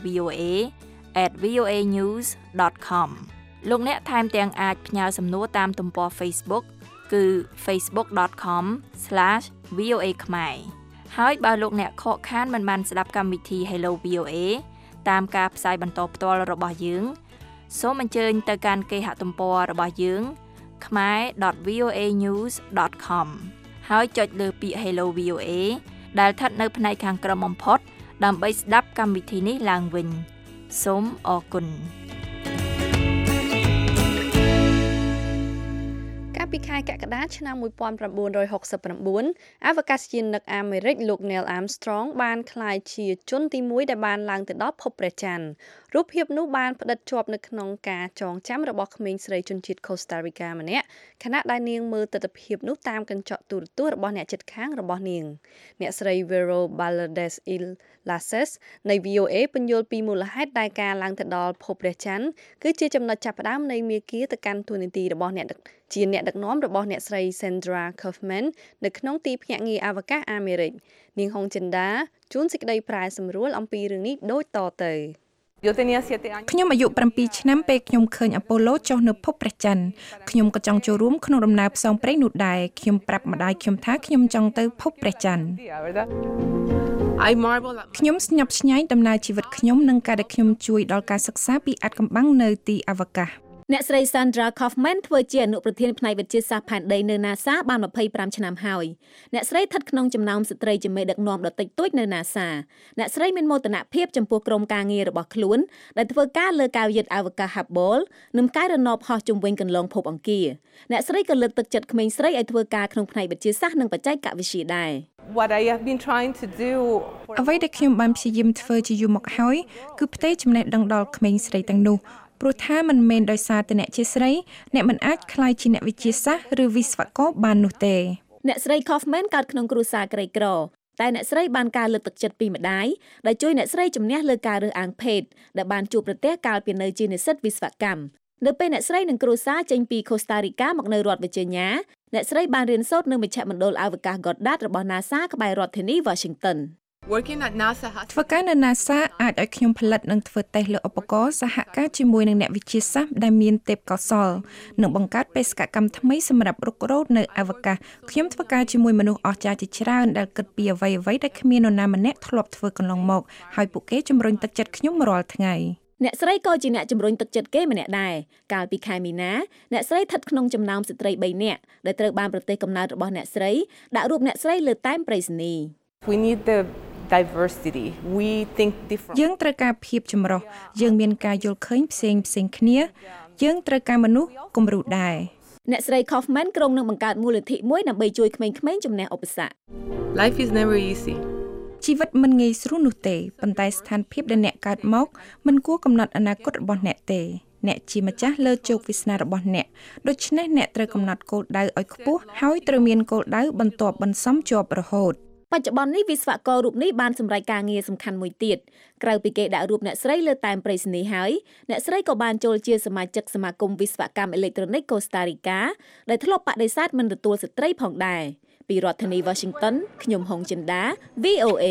hellovoa@voanews.com លោកអ្នកថែមទាំងអាចផ្ញើសំណួរតាមទំព័រ Facebook គឺ facebook.com/voa ខ្មែរហើយបើលោកអ្នកខកខានមិនបានស្ដាប់កម្មវិធី Hello VOA តាមការផ្សាយបន្តផ្ទាល់របស់យើងសូមអញ្ជើញទៅកាន់គេហទំព័ររបស់យើង khmer.voanews.com ហើយចុចលើពាក្យ Hello VOA ដែលស្ថិតនៅផ្នែកខាងក្រោមបំផុតដើម្បីស្ដាប់កម្មវិធីនេះឡើងវិញសូមអរគុណកាលពីខែកក្កដាឆ្នាំ1969អវកាសយានិកអាមេរិកលោក Neil Armstrong បានក្លាយជាជនទី1ដែលបានឡើងទៅដល់ភពព្រះច័ន្ទរូបភាពនោះបានផ្ដិតជាប់នៅក្នុងការចងចាំរបស់ក្មេងស្រីជនជាតិ Costa Rica ម្នាក់ខណៈដែលនាងមើលទស្សនវិជ្ជានោះតាមកញ្ចក់ទូរទស្សន៍របស់អ្នកជិតខាងរបស់នាងអ្នកស្រី Vero Balades Laces នៃ VOA ពន្យល់ពីមូលហេតុដែលការឡើងទៅដល់ភពព្រះច័ន្ទគឺជាចំណុចចាប់ផ្ដើមនៃមាគ៌ាទៅកាន់តួនាទីរបស់អ្នកជាអ្នកដឹកនាំរបស់អ្នកស្រី Sandra Kaufman នៅក្នុងទីភ្នាក់ងារអវកាសអាមេរិកនាងហុងចិន្តាជួនសេចក្តីប្រែសម្រួលអំពីរឿងនេះដូចតទៅខ្ញុំអាយុ7ឆ្នាំពេលខ្ញុំឃើញអាប៉ូឡូចុះនៅភពព្រះច័ន្ទខ្ញុំក៏ចង់ចូលរួមក្នុងដំណើរផ្សងព្រេងនោះដែរខ្ញុំប្រាប់ម្ដាយខ្ញុំថាខ្ញុំចង់ទៅភពព្រះច័ន្ទខ្ញុំស្ញប់ស្ញែងដំណើរជីវិតខ្ញុំនិងការដែលខ្ញុំជួយដល់ការសិក្សាពីអាថ៌កំបាំងនៅទីអវកាសអ្នកស្រី Sandra Kaufman ធ្វើជាអនុប្រធានផ្នែកវិទ្យាសាស្ត្រផែនដីនៅ NASA បាន25ឆ្នាំហើយអ្នកស្រីស្ថិតក្នុងចំណោមស្ត្រីជាមេដឹកនាំដ៏តិចតួចនៅ NASA អ្នកស្រីមានមោទនភាពចំពោះក្រុមការងាររបស់ខ្លួនដែលធ្វើការលើកែវយន្តអវកាស Hubble និងកែរណបហោះជុំវិញគន្លងភពអង្គារអ្នកស្រីក៏លើកទឹកចិត្តក្មេងស្រីឲ្យធ្វើការក្នុងផ្នែកវិទ្យាសាស្ត្រនិងបច្ចេកវិទ្យាដែរ What I have been trying to do អ្វីដែលខ្ញុំបានព្យាយាមធ្វើជាយូរមកហើយគឺផ្ទេរចំណេះដឹងដល់ក្មេងស្រីទាំងនោះព្រោះថាមិនមែនដោយសារតែអ្នកជាស្រីអ្នកមិនអាចក្លាយជាអ្នកវិទ្យាសាស្ត្រឬវិស្វករបាននោះទេអ្នកស្រី Kaufman កើតក្នុងគ្រួសារក្រីក្រតែអ្នកស្រីបានការលើកទឹកចិត្តពីម្ដាយដែលជួយអ្នកស្រីជំនះលើការរើសអើងភេទដែលបានជួបប្រទះកាលពីនៅជានិស្សិតវិស្វកម្មនៅពេលអ្នកស្រីនិងគ្រួសារចេញពី Costa Rica មកនៅរដ្ឋ Virginia អ្នកស្រីបានរៀនសូត្រនៅមជ្ឈមណ្ឌលអវកាស Goddard របស់ NASA ក្បែររដ្ឋធានី Washington ធ្វើការនៅ NASA អាចឲ្យខ្ញុំផលិតនិងធ្វើតេស្តលើឧបករណ៍សហការជាមួយនឹងអ្នកវិទ្យាសាស្ត្រដែលមានទេពកោសល្យនិងបង្កើតបេសកកម្មថ្មីសម្រាប់រុករកនៅអវកាសខ្ញុំធ្វើការជាមួយមនុស្សអស្ចារ្យជាច្រើនដែលគិតពីអ្វីៗដែលគ្មាននរណាម្នាក់ធ្លាប់ធ្វើកន្លងមកហើយពួកគេជំរុញទឹកចិត្តខ្ញុំរាល់ថ្ងៃអ្នកស្រីក៏ជាអ្នកជំរុញទឹកចិត្តគេម្នាក់ដែរកាលពីខែមីនាអ្នកស្រីស្ថិតក្នុងចំណោមស្ត្រី3នាក់ដែលត្រូវបានប្រទេសកំណើតរបស់អ្នកស្រីដាក់រូបអ្នកស្រីលើតែមប្រៃសណី We need the diversity we think different យើងត្រូវការភាពចម្រុះយើងមានការយល់ឃើញផ្សេងគ្នាយើងត្រូវការមនុស្សគំរូដែរអ្នកស្រី Kaufman ក្រុងនឹងបង្កើតមូលនិធិមួយដើម្បីជួយក្មេងៗជំនះឧបសគ្គ Life is never easy ជីវិតមិនងាយស្រួលនោះទេប៉ុន្តែស្ថានភាពដែលអ្នកកើតមកមិនគួរកំណត់អនាគតរបស់អ្នកទេអ្នកជាម្ចាស់លើជោគវាសនារបស់អ្នកដូច្នេះអ្នកត្រូវកំណត់គោលដៅឲ្យខ្ពស់ហើយត្រូវមានគោលដៅបន្ទាប់បន្សំជាប់រហូតបច្ចុប្បន្ននេះវិស្វកររូបនេះបានសម្រេចការងារសំខាន់មួយទៀតក្រៅពីគេដាក់រូបអ្នកស្រីលើតែមប្រៃសណីហើយអ្នកស្រីក៏បានចូលជាសមាជិកសមាគមវិស្វកម្មអេឡិចត្រូនិកកូស្តារីកាដែលធ្លាប់បដិសេធមិនទទួលស្ត្រីផងដែរពីរដ្ឋធានី Washington ខ្ញុំហុងចិន្តា VOA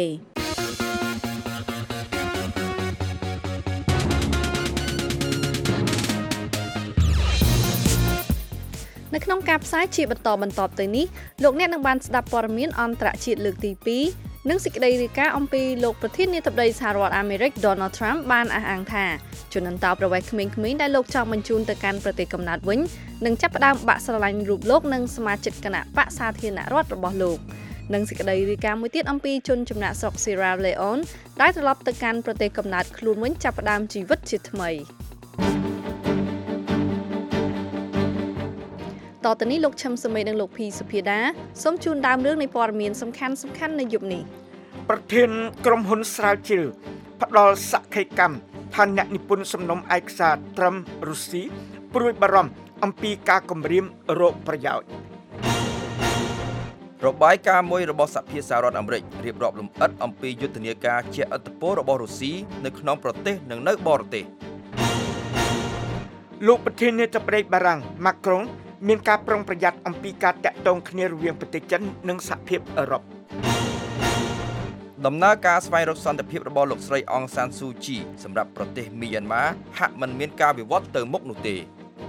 នៅក្នុងការផ្សាយជាបន្តទៅនេះលោកអ្នកនឹងបានស្ដាប់ព័ត៌មានអន្តរជាតិលើកទី2និងសេចក្តីរាយការណ៍អំពីលោកប្រធានាធិបតីសហរដ្ឋអាមេរិក Donald Trump បានអះអាងថាជនអន្តោប្រវេសន៍ក្មេងៗដែលលោកចង់បញ្ជូនទៅកាន់ប្រទេសកំណើតវិញនឹងចាប់ផ្ដើមបាក់ស្រឡាញ់រូបលោកនិងសមាជិកគណៈបកសាធារណរដ្ឋរបស់លោកនិងសេចក្តីរាយការណ៍មួយទៀតអំពីជនចំណាក់ស្រុក Sierra Leone ដែលត្រឡប់ទៅកាន់ប្រទេសកំណើតខ្លួនវិញចាប់ផ្ដើមជីវិតជាថ្មីតទៅនេះលោកឈឹមសមេនិងលោកភីសុភាដាសូមជូនដើមរឿងនៃព័ត៌មានសំខាន់នៅយប់នេះប្រធានក្រុមហ៊ុនស្រាវជ្រាវផ្ដល់សក្ខីកម្មថាអ្នកនិពន្ធសំណុំឯកសារត្រឹមរុស្ស៊ីព្រួយបារម្ភអំពីការគំរាមរកប្រយោជន៍របាយការណ៍មួយរបស់សហភាពសហរដ្ឋអាមេរិករៀបរាប់លម្អិតអំពីយុទ្ធនាការជះឥទ្ធិពលរបស់រុស្ស៊ីនៅក្នុងប្រទេសនិងនៅបរទេសលោកប្រធានាធិបតីបារាំងម៉ាក្រុងមានការប្រុងប្រយ័ត្នអំពីការតាក់ទងគ្នារវាងប្រទេសចិននិងសហភាពអឺរ៉ុបដំណើរការស្វែងរកសន្តិភាពរបស់លោកស្រីអងសានស៊ូជីសម្រាប់ប្រទេសមីយ៉ាន់ម៉ាហាក់មិនមានការវិវត្តទៅមុខនោះទេ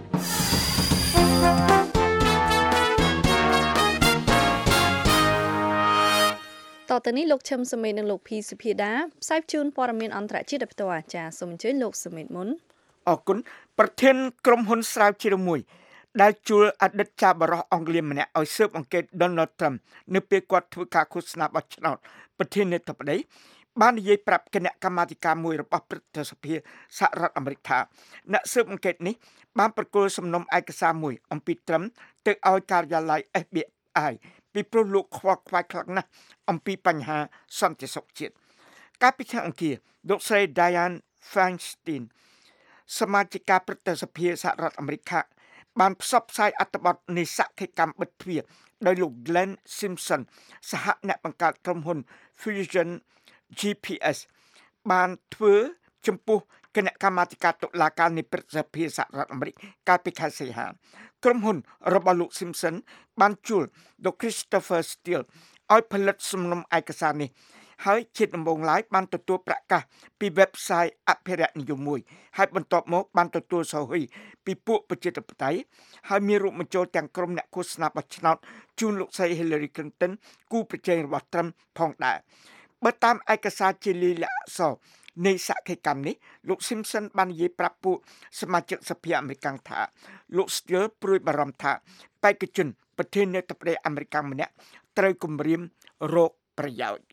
តទៅនេះលោកឈឹមសមេនិងលោកភីសុភាដាផ្សាយជូនព័ត៌មានអន្តរជាតិផ្ទាល់ចាសូមអញ្ជើញលោកសមេមុនអរគុណប្រធានក្រុមហ៊ុនស្រាវជ្រាវមួយដែលជួលអតីតចាបរោះអង់គ្លេសម្នាក់ឲ្យស៊ើបអង្កេត Donald Trump នៅពេលគាត់ធ្វើការឃោសនាបោះឆ្នោតប្រធានាធិបតីបាននិយាយប្រាប់គណៈកម្មាធិការមួយរបស់ព្រឹទ្ធសភាសហរដ្ឋអាមេរិកថាអ្នកស៊ើបអង្កេតនេះបានប្រគល់សំណុំឯកសារមួយអំពី Trump ទៅឲ្យការិយាល័យ FBI ពីព្រោះលោកខ្វល់ខ្វាយខ្លាំងណាស់អំពីបញ្ហាសន្តិសុខជាតិកាលពីថ្ងៃអង្គារលោកស្រី Dianne Feinstein សមាជិកាព្រឹទ្ធសភាសហរដ្ឋអាមេរិកបានផ្សព្វផ្សាយអត្ថបទនៃសក្ខីកម្មបិទទ្វារដោយលោក Glenn Simpson សហអ្នកបង្កើតក្រុមហ៊ុន Fusion GPS បានធ្វើចំពោះគណៈកម្មាធិការតុលាការនៃព្រឹទ្ធសភាសហរដ្ឋអាមេរិកកាលពីខែសីហាក្រុមហ៊ុនរបស់លោក Simpson បានជួលលោក Christopher Steele ឲ្យផលិតសំណុំឯកសារនេះហើយជាដំបូងឡើយបានទទួលប្រកាសពី website អភិរក្សនិយមមួយហើយបន្ទាប់មកបានទទួលសោហុយពីពួកប្រជាធិបតេយ្យហើយមានរូបបញ្ចូលទាំងក្រុមអ្នកឃោសនាបោះឆ្នោតជូនលោកស្រី Hillary Clinton គូប្រជែងរបស់ត្រឹមផងដែរបើតាមឯកសារជាលិលាអក្សរនៃសក្ខីកម្មនេះលោក Simpson បាននិយាយប្រាប់ពួកសមាជិកសភាអាមេរិកថាលោក Steele ព្រួយបារម្ភថាបេក្ខជនប្រធានាធិបតីអាមេរិកម្នាក់ត្រូវគំរាមរកប្រយោជន៍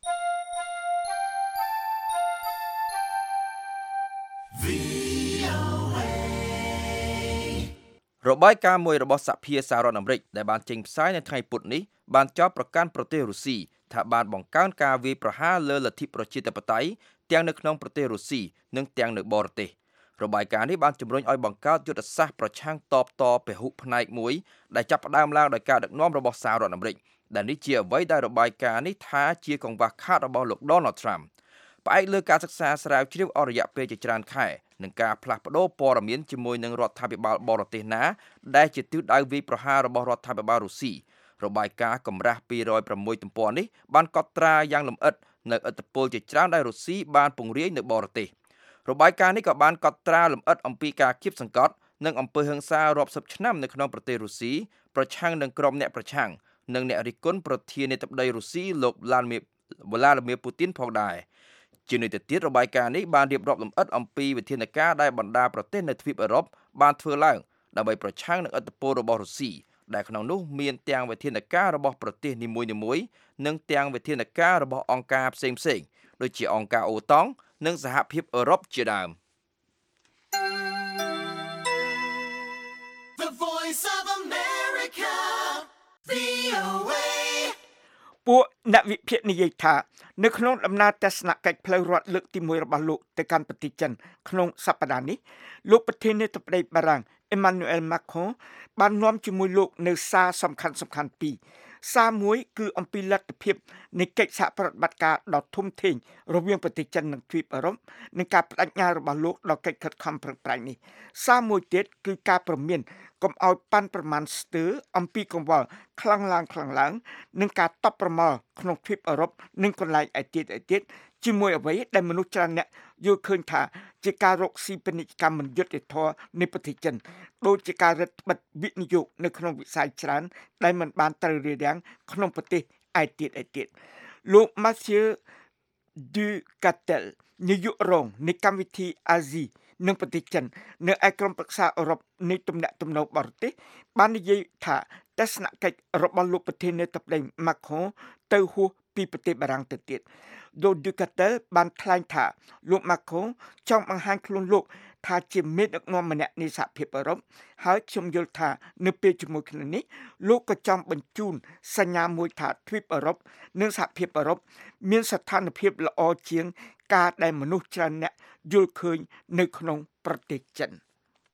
របាយការណ៍មួយរបស់សហភាពសហរដ្ឋអាមេរិកដែលបានចេញផ្សាយនៅថ្ងៃពុធនេះបានចោទប្រកាន់ប្រទេសរុស្ស៊ីថាបានបង្កើនការវាយប្រហារលើលទ្ធិប្រជាធិបតេយ្យទាំងនៅក្នុងប្រទេសរុស្ស៊ីនិងទាំងនៅបរទេសរបាយការណ៍នេះបានជំរុញឲ្យបង្កើតយុទ្ធសាស្ត្រប្រឆាំងតបតពហុផ្នែកមួយដែលចាប់ផ្ដើមឡើងដោយការដឹកនាំរបស់សហរដ្ឋអាមេរិកដែលនេះជាអ្វីដែលរបាយការណ៍នេះថាជាកង្វះខាតរបស់លោក Donald Trump ផ្អែកលើការសិក្សាស្រាវជ្រាវអស់រយៈពេលជាច្រើនខែនិងការផ្លាស់ប្ដូរព័ត៌មានជាមួយនឹងរដ្ឋាភិបាលបរទេសណាដែលជាទិសដៅវាយប្រហាររបស់រដ្ឋាភិបាលរុស្ស៊ីរបាយការណ៍កម្រាស់206ទំព័រនេះបានកត់ត្រាយ៉ាងលម្អិតនៅឥទ្ធិពលជាច្រើនដែលរុស្ស៊ីបានពង្រាយនៅបរទេសរបាយការណ៍នេះក៏បានកត់ត្រាលម្អិតអំពីការគៀបសង្កត់និងអំពើហិង្សារាប់សិបឆ្នាំនៅក្នុងប្រទេសរុស្ស៊ីប្រឆាំងនឹងក្រុមអ្នកប្រឆាំងនិងអ្នករិះគន់ប្រធានាធិបតីរុស្ស៊ីលោក Vladimir Putin ផងដែរជានិច្ចទៅទៀតរបាយការណ៍នេះបានរៀបរាប់លម្អិតអំពីវិធានការដែលបណ្ដាប្រទេសនៅទ្វីបអឺរ៉ុបបានធ្វើឡើងដើម្បីប្រឆាំងនឹងឥទ្ធិពលរបស់រុស្ស៊ីដែលក្នុងនោះមានទាំងវិធានការរបស់ប្រទេសនីមួយៗនិងទាំងវិធានការរបស់អង្គការផ្សេងៗដូចជាអង្គការអូតង់និងសហភាពអឺរ៉ុបជាដើមពួកអ្នកវិភាគនិយាយថានៅក្នុងដំណើរទស្សនកិច្ចផ្លូវរដ្ឋលើកទី1របស់លោកទៅកាន់ប្រទេសចិនក្នុងសប្តាហ៍នេះលោកប្រធានាធិបតីបារាំង Emmanuel Macron បាននាំជាមួយលោកនៅសារសំខាន់ពីរសារមួយគឺអំពីលទ្ធភាពនៃកិច្ចសហប្រតិបត្តិការដ៏ធំធេងរវាងប្រទេសចិននិងទ្វីបអឺរ៉ុបនិងការបដិញ្ញារបស់លោកដល់កិច្ចខិតខំប្រឹងប្រែងនេះសារមួយទៀតគឺការព្រមានកុំឲ្យប៉ាន់ប្រមាណស្ទើរអំពីកង្វល់ខ្លាំងឡើងនិងការតបប្រមល់ក្នុងទ្វីបអឺរ៉ុបនិងកន្លែងឯទៀតជាមួយអ្វីដែលមនុស្សច្រើនអ្នកយល់ឃើញថាជាការរកស៊ីពាណិជ្ជកម្មមិនយុត្តិធម៌នៃប្រទេសចិនដូចជាការរឹតបន្តឹងវិនិយោគនៅក្នុងវិស័យច្រើនដែលមិនបានត្រូវរារាំងក្នុងប្រទេសឯទៀតលោក Mathieu Ducatel នាយករងនៃកម្មវិធីអាស៊ីនិងប្រទេសចិននៅឯក្រុមប្រឹក្សាអឺរ៉ុបនៃទំនាក់ទំនងបរទេសបាននិយាយថាទស្សនកិច្ចរបស់លោកប្រធានាធិបតី Macron ទៅហួសពីប្រទេសបារាំងទៅទៀតលោក Ducatel បានថ្លែងថាលោក Macron ចង់បង្ហាញខ្លួនលោកថាជាមេដឹកនាំម្នាក់នៃសហភាពអឺរ៉ុបហើយខ្ញុំយល់ថានៅពេលជាមួយគ្នានេះលោកក៏ចង់បញ្ជូនសញ្ញាមួយថាទ្វីបអឺរ៉ុបនិងសហភាពអឺរ៉ុបមានស្ថានភាពល្អជាងការដែលមនុស្សច្រើនអ្នកយល់ឃើញនៅក្នុងប្រទេសចិន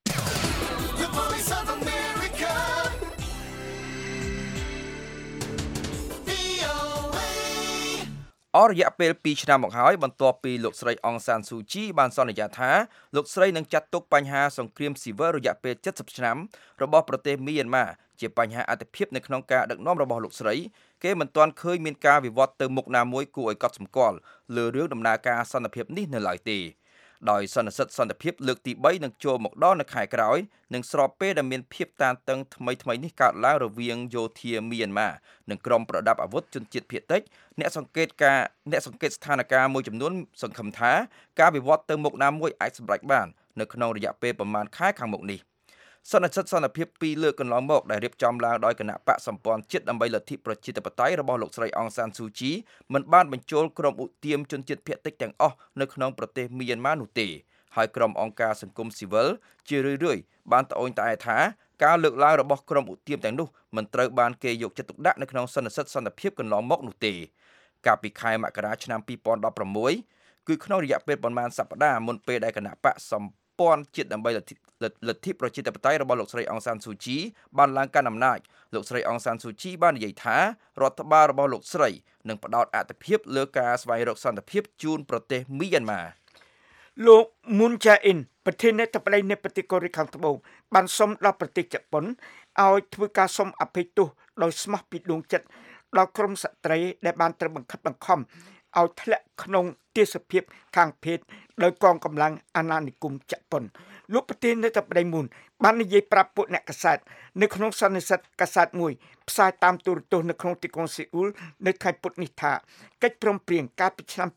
អស់រយៈពេល2ឆ្នាំមកហើយបន្ទាប់ពីលោកស្រីអង្សានស៊ូជីបានសន្យាថាលោកស្រីនឹងចាត់ទុកបញ្ហាសង្គ្រាមស៊ីវិលរយៈពេល70ឆ្នាំរបស់ប្រទេសមីយ៉ាន់ម៉ាជាបញ្ហាអត្ថិភាពនៅក្នុងការដឹកនាំរបស់លោកស្រីគេមិនទាន់ឃើញមានការវិវត្តទៅមុខណាមួយគួរឲ្យកត់សម្គាល់លើរឿងដំណើរការសន្តិភាពនេះនៅឡើយទេដោយសន្និសីទសន្តិភាពលើកទី3នឹងចូលមកដល់នៅខែក្រោយនិងស្របពេលដែលមានភាពតានតឹងថ្មីនេះកើតឡើងរវាងយោធាមីយ៉ាន់ម៉ានិងក្រុមប្រដាប់អាវុធជនជាតិភាគតិចអ្នកសង្កេតស្ថានភាពមួយចំនួនសង្ឃឹមថាការវិវត្តទៅមុខណាមួយអាចសម្រេចបាននៅក្នុងរយៈពេលប្រមាណខែខាងមុខនេះសន្និសីទសន្តិភាព2លើកកន្លងមកដែលរៀបចំឡើងដោយគណៈបកសម្ព័ន្ធជាតិដើម្បីលទ្ធិប្រជាធិបតេយ្យរបស់លោកស្រីអង្សានស៊ូជីមិនបានបញ្ចូលក្រុមឧទាមជនជាតិភាគតិចទាំងអស់នៅក្នុងប្រទេសមីយ៉ាន់ម៉ានោះទេហើយក្រុមអង្គការសង្គមស៊ីវិលជារឿយៗបានត្អូញត្អែថាការលើកឡើងរបស់ក្រុមឧទាមទាំងនោះមិនត្រូវបានគេយកចិត្តទុកដាក់នៅក្នុងសន្និសីទសន្តិភាពកន្លងមកនោះទេកាលពីខែមករាឆ្នាំ2016គឺក្នុងរយៈពេលប្រមាណសប្តាហ៍មុនពេលដែលគណៈបកសម្ព័ន្ធជាតិដើម្បីលទ្ធិប្រជាធិបតេយ្យរបស់លោកស្រីអង្សានស៊ូជីបានឡើងកាន់អំណាចលោកស្រីអង្សានស៊ូជីបាននិយាយថារដ្ឋបាលរបស់លោកស្រីនឹងផ្ដោតអាទិភាពលើការស្វែងរកសន្តិភាពជូនប្រទេសមីយ៉ាន់ម៉ាលោក Moon Jae-in ប្រធានាធិបតីនៃប្រទេសកូរ៉េខាងត្បូងបានសុំដល់ប្រទេសជប៉ុនឲ្យធ្វើការសុំអភ័យទោសដោយស្មោះពីដួងចិត្តដល់ក្រុមស្ត្រីដែលបានត្រូវបង្ខិតបង្ខំឲ្យធ្លាក់ក្នុងទេសភាពខាងភេទដោយកងកម្លាំងអាណានិគមជប៉ុនលោកប្រធានាធិបតីមូនបាននិយាយប្រាប់ពួកអ្នកកាសែតនៅក្នុងសន្និសីទកាសែតមួយផ្សាយតាមទូរទស្សន៍នៅក្នុងទីក្រុងសេអ៊ូលនៅខែពុធនេះថាកិច្ចព្រមព្រៀងកាលពីឆ្នាំ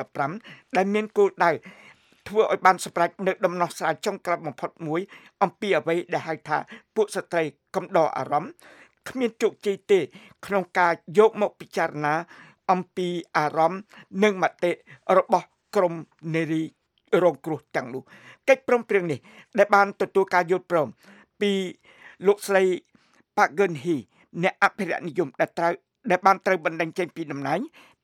2015ដែលមានគោលដៅធ្វើឲ្យបានសម្រេចនៅដំណោះស្រាយចុងក្រោយបំផុតមួយអំពីអ្វីដែលហៅថាពួកស្ត្រីកំដរអារម្មណ៍គ្មានជោគជ័យទេក្នុងការយកមកពិចារណាអំពីអារម្មណ៍និងមតិរបស់ក្រុមនារីរងគ្រោះទាំងនោះកិច្ចព្រមព្រៀងនេះដែលបានទទួលការយល់ព្រមពីលោកស្រី Park Geun-hye អ្នកអភិរក្សនិយមដែលបានត្រូវបណ្តេញចេញពីតំណែង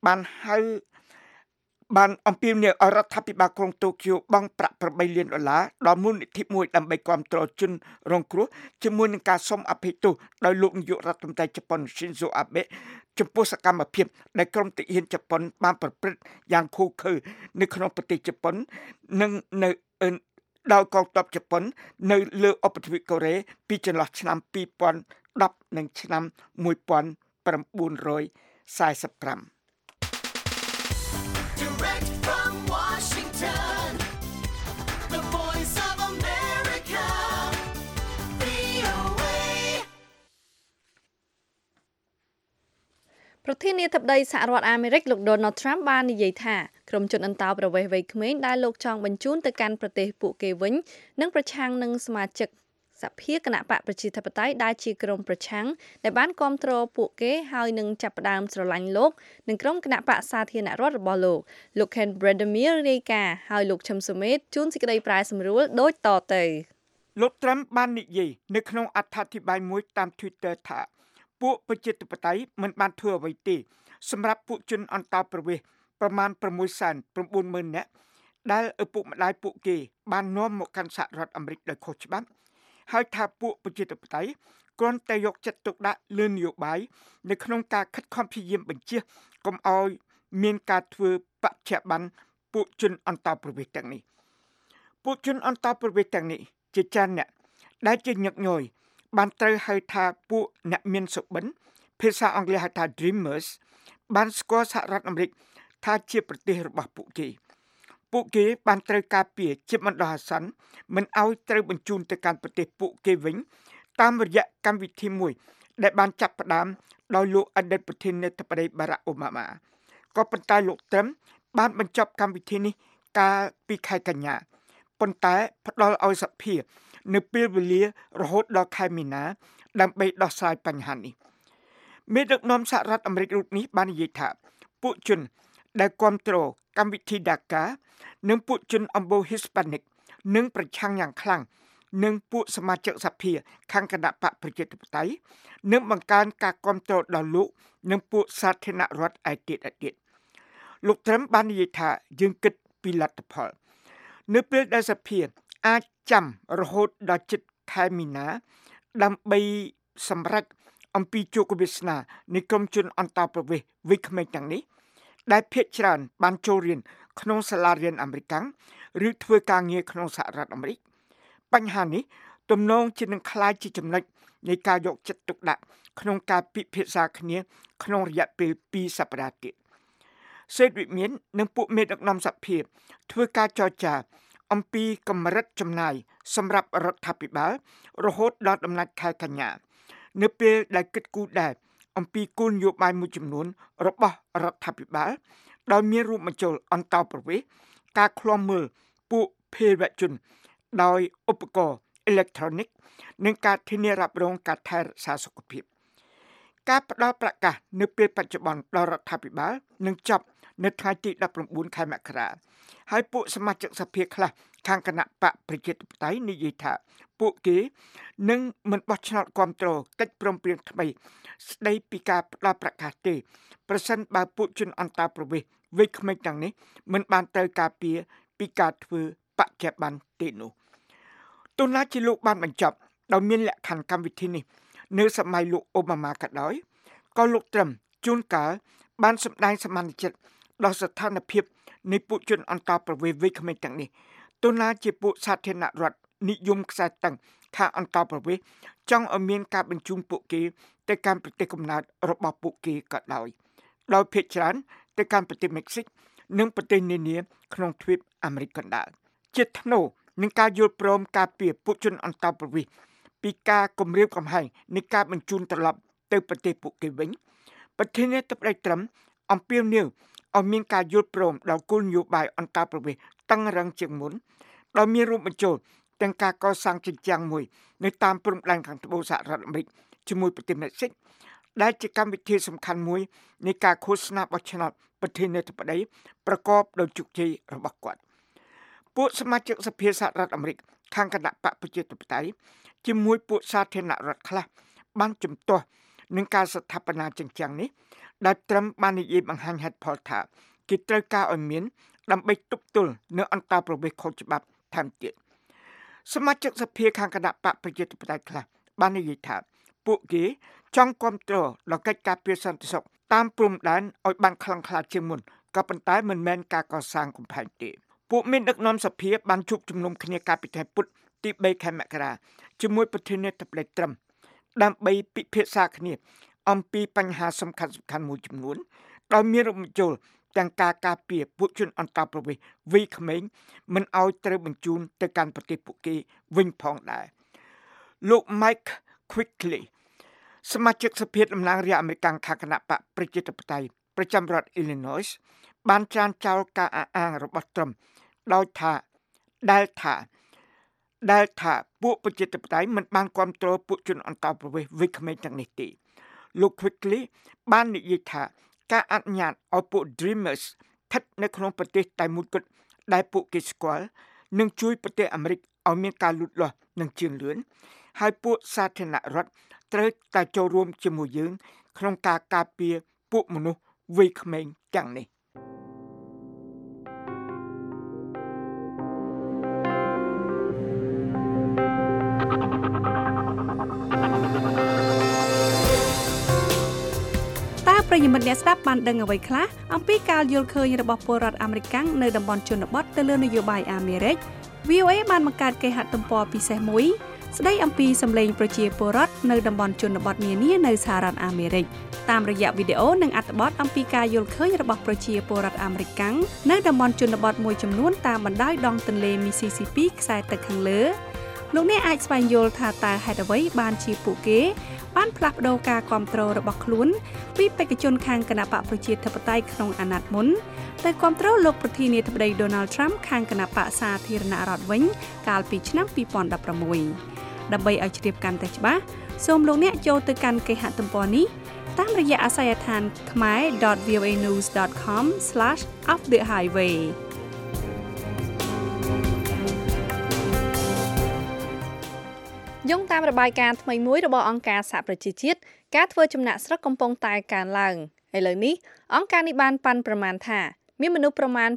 បានអំពាវនាវឲ្យរដ្ឋាភិបាលក្រុងតូក្យូបង់ប្រាក់$8 លានដល់មូលនិធិមួយដើម្បីគាំទ្រជនរងគ្រោះជាមួយនឹងការសុំអភ័យទោសដោយលោកនាយករដ្ឋមន្ត្រីជប៉ុន Shinzo Abe ចំពោះសកម្មភាពដែលក្រុមទាហានជប៉ុនបានប្រព្រឹត្តយ៉ាងឃោរឃៅនៅក្នុងប្រទេសជប៉ុននិងនៅដោយកងទ័ពជប៉ុននៅលើឧបទ្វីបកូរ៉េពីចន្លោះឆ្នាំ2010និងឆ្នាំ1945 Direct from Washington, the voice of America, VOA. ប្រធានាធិបតីសហរដ្ឋអាមេរិកលោក Donald Trump បាននិយាយថាក្រុមជនអន្តោប្រវេសន៍វ័យក្មេងដែលលោកចង់បញ្ជូនទៅកាន់ប្រទេសពួកគេវិញនឹងប្រឆាំងនឹងសមាជិកសភាគណៈបកប្រជាធិបតេយ្យដែលជាក្រុមប្រឆាំងដែលបានគាំទ្រពួកគេហើយនឹងចាប់ផ្ដើមស្រឡាញ់លោកនិងក្រុមគណៈបកសាធារណរដ្ឋរបស់លោក Ken Bredemir រាយការណ៍ហើយលោកឈឹមសុមេតជួនសេចក្តីប្រែសម្រួលដូចតទៅលោក Trump បាននិយាយនៅក្នុងអត្ថាធិប្បាយមួយតាម Twitter ថាពួកប្រជាធិបតេយ្យមិនបានធ្វើអ្វីទេសម្រាប់ពួកជនអន្តោប្រវេសន៍ប្រមាណ 690,000 នាក់ដែលឪពុកម្ដាយពួកគេបាននាំមកកាន់សហរដ្ឋអាមេរិកដោយខុសច្បាប់ហើយថាពួកប្រជាធិបតេយ្យគ្រាន់តែយកចិត្តទុកដាក់លើនយោបាយនៅក្នុងការខិតខំព្យាយាមបញ្ជាកុំឲ្យមានការធ្វើបច្ចៈបណ្ឌពួកជនអន្តោប្រវេសន៍ទាំងនេះពួកជនអន្តោប្រវេសន៍ទាំងនេះជាច្រើនអ្នកដែលជាញឹកញយបានត្រូវហៅថាពួកអ្នកមានសុបិនភាសាអង់គ្លេសហៅថា Dreamers បានស្គាល់សហរដ្ឋអាមេរិកថាជាប្រទេសរបស់ពួកគេបានត្រូវការពារជាបណ្ដោះអាសន្នមិនឲ្យត្រូវបញ្ជូនទៅកាន់ប្រទេសពួកគេវិញតាមរយៈកម្មវិធីមួយដែលបានចាប់ផ្ដើមដោយលោកអតីតប្រធានាធិបតី Barack Obama ក៏ប៉ុន្តែលោកត្រឹមបានបញ្ចប់កម្មវិធីនេះកាលពីខែកញ្ញាប៉ុន្តែផ្ដល់ឲ្យសភានៅពេលវេលារហូតដល់ខែមីនាដើម្បីដោះស្រាយបញ្ហានេះមេដឹកនាំសហរដ្ឋអាមេរិករូបនេះបាននិយាយថាពួកជនដែលគ្រប់គ្រងកម្មវិធី DACA និងពួកជនអំបូរ Hispanic នឹងប្រឆាំងយ៉ាងខ្លាំងនឹងពួកសមាជិកសភាខាងគណៈបកប្រជាធិបតេយ្យនឹងបង្កើនការគ្រប់គ្រងដល់លោកនិងពួកសាធារណរដ្ឋឯទៀតលោកត្រឹមបាននិយាយថាយើងគិតពីលទ្ធផលនៅពេលដែលសភាអាចចាំរហូតដល់ជិតខែមីនាដើម្បីសម្រេចអំពីជោគវាសនានៃក្រុមជនអន្តោប្រវេសន៍វ័យក្មេងទាំងនេះដែលភាគច្រើនបានចូលរៀនក្នុងសាលារៀនអាមេរិកឬធ្វើការងារក្នុងសហរដ្ឋអាមេរិកបញ្ហានេះទំនងជានឹងក្លាយជាចំណុចនៃការយកចិត្តទុកដាក់ក្នុងការពិភាក្សាគ្នាក្នុងរយៈពេល2សប្តាហ៍ទៀតសេដ្ឋវិមាននិងពួកមេដឹកនាំសភាធ្វើការចរចាអំពីកម្រិតចំណាយសម្រាប់រដ្ឋាភិបាលរហូតដល់ដំណាច់ខែកញ្ញានៅពេលដែលគិតគូរដែរអំពីគោលនយោបាយមួយចំនួនរបស់រដ្ឋាភិបាលដោយមានរួមបញ្ចូលអន្តោប្រវេសន៍ការឃ្លាំមើលពួកភេរវជនដោយឧបករណ៍អេឡិចត្រូនិកនិងការធានារ៉ាប់រងការថែរក្សាសុខភាពការផ្ដល់ប្រកាសនៅពេលបច្ចុប្បន្នដល់រដ្ឋាភិបាលនឹងចប់នៅថ្ងៃទី19ខែមករាហើយពួកសមាជិកសភាខ្លះខាងគណៈបកប្រជាធិបតេយ្យនិយាយថាពួកគេនឹងមិនបោះឆ្នោតគាំទ្រកិច្ចព្រមព្រៀងថ្មីស្ដីពីការផ្ដល់ប្រកាសទេប្រសិនបើពួកជនអន្តោប្រវេសន៍វ័យក្មេងទាំងនេះមិនបានត្រូវការពារពីការធ្វើបច្ចៈបណ្ឌទេនោះទោះណាជាលោកបានបញ្ចប់ដោយមានលក្ខខណ្ឌកម្មវិធីនេះនៅសម័យលោកអូបាម៉ាក៏ដោយក៏លោកត្រឹមជួនកាលបានសម្ដែងសមានចិត្តដល់ស្ថានភាពនៃពួកជនអន្តោប្រវេសន៍វ័យក្មេងទាំងនេះទោះណាជាពួកសាធារណរដ្ឋនិយមខ្សែតឹងខាងអន្តោប្រវេសន៍ចង់ឲ្យមានការបញ្ជូនពួកគេទៅកាន់ប្រទេសកំណើតរបស់ពួកគេក៏ដោយភាគច្រើនទៅកាន់ប្រទេសមិចស៊ិកនិងប្រទេសនានាក្នុងទ្វីបអាមេរិកកណ្ដាលជាថ្នូរនឹងការយល់ព្រមការពារពួកជនអន្តោប្រវេសន៍ពីការគំរាមកំហែងនៃការបញ្ជូនត្រឡប់ទៅប្រទេសពួកគេវិញប្រធានាធិបតីត្រឹមអំពាវនាវឲ្យមានការយល់ព្រមដល់គោលនយោបាយអន្តោប្រវេសន៍តឹងរ៉ឹងជាងមុនដោយមានរួមបញ្ចូលទាំងការកសាងជញ្ជាំងមួយនៅតាមព្រំដែនខាងត្បូងសហរដ្ឋអាមេរិកជាមួយប្រទេសមិចស៊ិកដែលជាកម្មវិធីសំខាន់មួយនៃការឃោសនាបោះឆ្នោតប្រធានាធិបតីប្រកបដោយជោគជ័យរបស់គាត់ពួកសមាជិកសភាសហរដ្ឋអាមេរិកខាងគណៈបកប្រជាធិបតេយ្យជាមួយពួកសាធារណរដ្ឋខ្លះបានជំទាស់នឹងការស្ថាបនាជញ្ជាំងនេះដែលត្រឹមបាននិយាយបង្ហាញហេតុផលថាគេត្រូវការឲ្យមានដើម្បីទប់ទល់នៅអន្តោប្រវេសន៍ខុសច្បាប់ថែមទៀតសមាជិកសភាខាងគណៈបកប្រជាធិបតេយ្យខ្លះបាននិយាយថាពួកគេចង់គ្រប់គ្រងដល់កិច្ចការពារសន្តិសុខតាមព្រំដែនឲ្យបានខ្លាំងក្លាជាងមុនក៏ប៉ុន្តែមិនមែនការកសាងកំផែងទេពួកមានដឹកនាំសភាបានជួបជុំនុំគ្នាកាលពីថ្ងៃពុធទី3ខែមករាជាមួយប្រធានាធិបតីត្រឹមដើម្បីពិភាក្សាគ្នាអំពីបញ្ហាសំខាន់ៗមួយចំនួនដោយមានរួមបញ្ចូលទាំងការការពារពួកជនអន្តោប្រវេសន៍វ័យក្មេងមិនឲ្យត្រូវបញ្ជូនទៅកាន់ប្រទេសពួកគេវិញផងដែរលោក Mike Quigley សមាជិកសភាតំណាងរាស្ត្រអាមេរិកខាងគណៈបកប្រជាធិបតេយ្យប្រចាំរដ្ឋ Illinois បានច្រានចោលការអះអាងរបស់ត្រឹមដោយថាដែលថាពួកប្រជាធិបតេយ្យមិនបានគ្រប់គ្រងពួកជនអន្តោប្រវេសន៍វ័យក្មេងទាំងនេះទេលោក Quigley បាននិយាយថាការអនុញ្ញាតឲ្យពួក Dreamers ស្ថិតនៅក្នុងប្រទេសតែមួយគត់ដែលពួកគេស្គាល់នឹងជួយប្រទេសអាមេរិកឲ្យមានការលូតលាស់និងជឿនលឿនហើយពួកសាធារណរដ្ឋត្រូវតែចូលរួមជាមួយយើងក្នុងការការពារពួកមនុស្សវ័យក្មេងទាំងនេះប្រិយមិត្តអ្នកស្ដាប់បានដឹងអ្វីខ្លះអំពីការយល់ឃើញរបស់ពលរដ្ឋអាមេរិកនៅតំបន់ជនបទទៅលើនយោបាយអាមេរិក VOA បានបង្កើតគេហទំព័រពិសេសមួយស្ដីអំពីសម្លេងប្រជាពលរដ្ឋនៅតំបន់ជនបទនានានៅសហរដ្ឋអាមេរិកតាមរយៈវីដេអូនិងអត្ថបទអំពីការយល់ឃើញរបស់ប្រជាពលរដ្ឋអាមេរិកនៅតំបន់ជនបទមួយចំនួនតាមបណ្ដោយដងទន្លេ Mississippi ខ្សែទឹកខាងលើលោកអ្នកអាចស្វែងយល់ថាតើហេតុអ្វីបានជាពួកគេបានផ្លាស់ប្ដូរការគាំទ្ររបស់ខ្លួនពីបេក្ខជនខាងគណបកប្រជាធិបតេយ្យក្នុងអាណត្តិមុនទៅគាំទ្រលោកប្រធានាធិបតី Donald Trump ខាងគណបកសាធារណរដ្ឋវិញកាលពីឆ្នាំ 2016 ដើម្បីឲ្យជ្រាបកាន់តែច្បាស់សូមលោកអ្នកចូលទៅកាន់គេហទំព័រនេះតាមរយៈអាសយដ្ឋាន khmer.voanews.com/offthehighway យោងតាមរបាយការណ៍ថ្មីមួយរបស់អង្គការសហប្រជាជាតិការធ្វើចំណាក់ស្រុកកំពុងតែកើនឡើងឥឡូវនេះអង្គការនេះបានប៉ាន់ប្រមាណថាមានមនុស្សប្រមាណ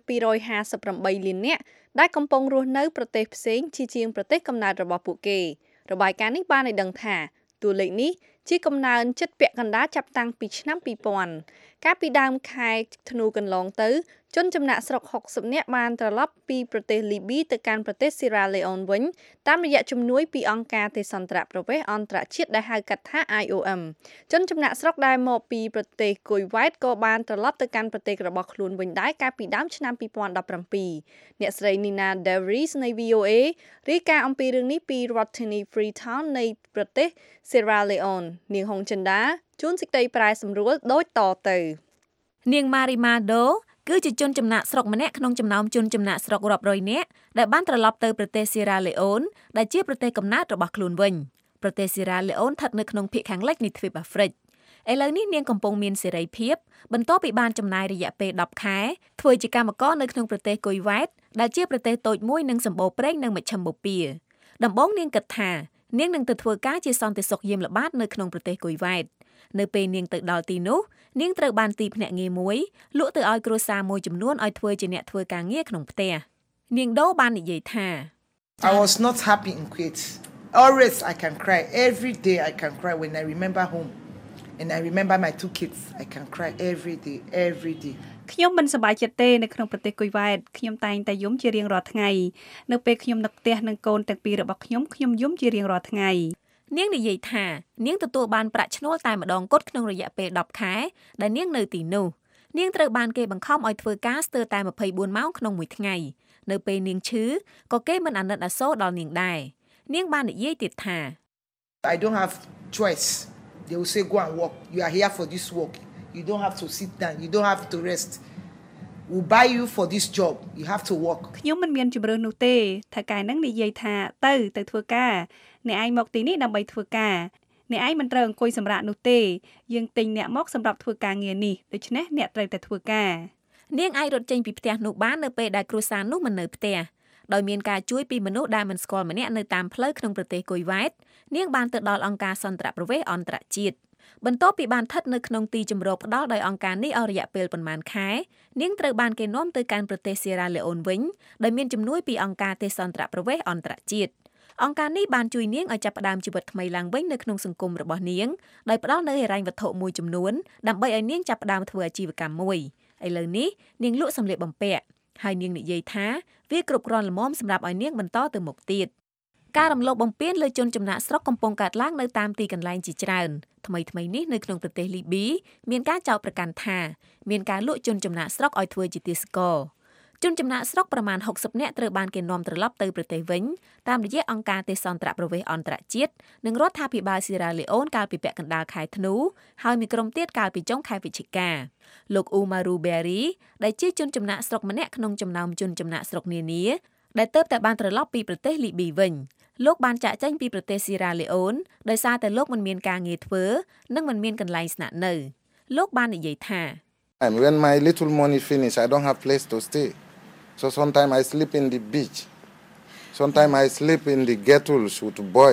258លាននាក់ដែលកំពុងរស់នៅប្រទេសផ្សេងជាងប្រទេសកំណើតរបស់ពួកគេរបាយការណ៍នេះបានឲ្យដឹងថាតួលេខនេះជាកំណើនចិត្តពាក់កណ្ដាលចាប់តាំងពីឆ្នាំ 2000 កាលពីដើមខែធ្នូកន្លងទៅជនចំណាក់ស្រុក60នាក់បានត្រឡប់ពីប្រទេសលីប៊ីទៅកាន់ប្រទេសស៊ីរ៉ាឡេអូនវិញតាមរយៈជំនួយពីអង្គការទេសន្តរប្រវេសន៍អន្តរជាតិដែលហៅកាត់ថា IOM ជនចំណាក់ស្រុកដែលមកពីប្រទេសគុយវ៉ែតក៏បានត្រឡប់ទៅកាន់ប្រទេសរបស់ខ្លួនវិញដែរកាលពីដើមឆ្នាំ 2017 អ្នកស្រី Nina Devries នៃ VOA រាយការណ៍អំពីរឿងនេះពីរដ្ឋធានី Freetown នៃប្រទេស Sierra Leone នាងហុងចិន្តាជួនសេចក្តីប្រែសម្រួលដូចតទៅនាង Marimado គឺជាជនចំណាក់ស្រុកម្នាក់ក្នុងចំណោមជនចំណាក់ស្រុករាប់រយនាក់ដែលបានត្រឡប់ទៅប្រទេស Sierra Leone ដែលជាប្រទេសកំណើតរបស់ខ្លួនវិញប្រទេស Sierra Leone ស្ថិតនៅក្នុងភាគខាងលិចនៃទ្វីបអាហ្វ្រិកឥឡូវនេះនាងកំពុងមានសេរីភាពបន្ទាប់ពីបានចំណាយរយៈពេល10ខែធ្វើជាកម្មករនៅក្នុងប្រទេសគុយវ៉ែតដែលជាប្រទេសតូចមួយនិងសម្បូរព្រៃនិងមជ្ឈិមបូព៌ាដំបូងនាងគិតថានាងនឹងទៅធ្វើការជាសន្តិសុខយាមល្បាតនៅក្នុងប្រទេសគុយវ៉ែតនៅពេលនាងទៅដល់ទីនោះនាងត្រូវបានទីភ្នាក់ងារមួយលក់ទៅឲ្យគ្រួសារមួយចំនួនឲ្យធ្វើជាអ្នកធ្វើការងារក្នុងផ្ទះនាងដូបាននិយាយថា I was not happy in Kuwait. Always I can cry. Every day I can cry when I remember home. And I remember my 2 kids. I can cry every day. ខ្ញុំមិនសប្បាយចិត្តទេនៅក្នុងប្រទេសគុយវ៉ែតខ្ញុំតែងតែយំជារៀងរាល់ថ្ងៃនៅពេលខ្ញុំនឹកផ្ទះនិងកូនទាំងពីររបស់ខ្ញុំយំជារៀងរាល់ថ្ងៃនាងនិយាយថានាងទទួលបានប្រាក់ឈ្នួលតែម្ដងគត់ក្នុងរយៈពេល10ខែដែលនាងនៅទីនោះនាងត្រូវបានគេបង្ខំឲ្យធ្វើការស្ទើរតែ24ម៉ោងក្នុងមួយថ្ងៃនៅពេលនាងឈឺក៏គេមិនអាណិតអាសូរដល់នាងដែរនាងបាននិយាយទៀតថា I don't have choice. They will say go and work. You are here for this work. You don't have to sit down. You don't have to rest. We'll buy you for this job. You have to work. ខ្ញុំមិនមានជំរឿននោះទេថៅកែនឹងនិយាយថាទៅធ្វើការអ្នកឯងមកទីនេះដើម្បីធ្វើការអ្នកឯងមិនត្រូវអង្គុយសម្រាកនោះទេយើងទិញអ្នកមកសម្រាប់ធ្វើការងារនេះដូច្នេះអ្នកត្រូវតែធ្វើការនាងអាចរត់ចេញពីផ្ទះនោះបាននៅពេលដែលគ្រួសារនោះមិននៅផ្ទះដោយមានការជួយពីមនុស្សដែលមិនស្គាល់ម្នាក់នៅតាមផ្លូវក្នុងប្រទេសគុយវ៉ែតនាងបានទៅដល់អង្គការសន្តិប្រវេសន៍អន្តរជាតិបន្ទាប់ពីបានស្ថិតនៅក្នុងទីជម្រកផ្ដល់ដោយអង្គការនេះអស់រយៈពេលប្រមាណខែនាងត្រូវបានគេនាំទៅកាន់ប្រទេស Sierra Leone វិញដោយមានជំនួយពីអង្គការទេសន្តរប្រវេសន៍អន្តរជាតិអង្គការនេះបានជួយនាងឲ្យចាប់ផ្ដើមជីវិតថ្មីឡើងវិញនៅក្នុងសង្គមរបស់នាងដោយផ្ដល់នូវហិរញ្ញវត្ថុមួយចំនួនដើម្បីឲ្យនាងចាប់ផ្ដើមធ្វើអាជីវកម្មមួយឥឡូវនេះនាងលក់សម្លៀកបំពាក់ហើយនាងនិយាយថាវាគ្រប់គ្រាន់ល្មមសម្រាប់ឲ្យនាងបន្តទៅមុខទៀតការរំលោភបំពានលើជនចំណាក់ស្រុកកំពុងកើតឡើងនៅតាមទីកន្លែងជាច្រើនថ្មីនេះនៅក្នុងប្រទេសលីប៊ីមានការចោទប្រកាន់ថាមានការលក់ជនចំណាក់ស្រុកឲ្យធ្វើជាទាសករជនចំណាក់ស្រុកប្រមាណ60នាក់ត្រូវបានគេនាំត្រឡប់ទៅប្រទេសវិញតាមរយៈអង្គការទេសន្តរប្រវេសន៍អន្តរជាតិនិងរដ្ឋាភិបាលស៊ីរ៉ាឡេអូនកាលពីពាក់កណ្ដាលខែធ្នូហើយមានក្រុមទៀតកាលពីចុងខែវិច្ឆិកាលោក Umaru Berry ដែលជាជនចំណាក់ស្រុកម្នាក់ក្នុងចំណោមជនចំណាក់ស្រុកនានាដែលទើបតែបានត្រឡប់ពីប្រទេសលីប៊ីវិញលោកបានចាកចេញពីប្រទេសស៊ីរ៉ាឡេអូនដោយសារតែលោកមិនមានការងារធ្វើនិងមិនមានកន្លែងស្នាក់នៅលោកបាននិយាយថា When my little money finish I don't have place to stay so sometimes I sleep in the beach sometimes I sleep in the ghettos with boys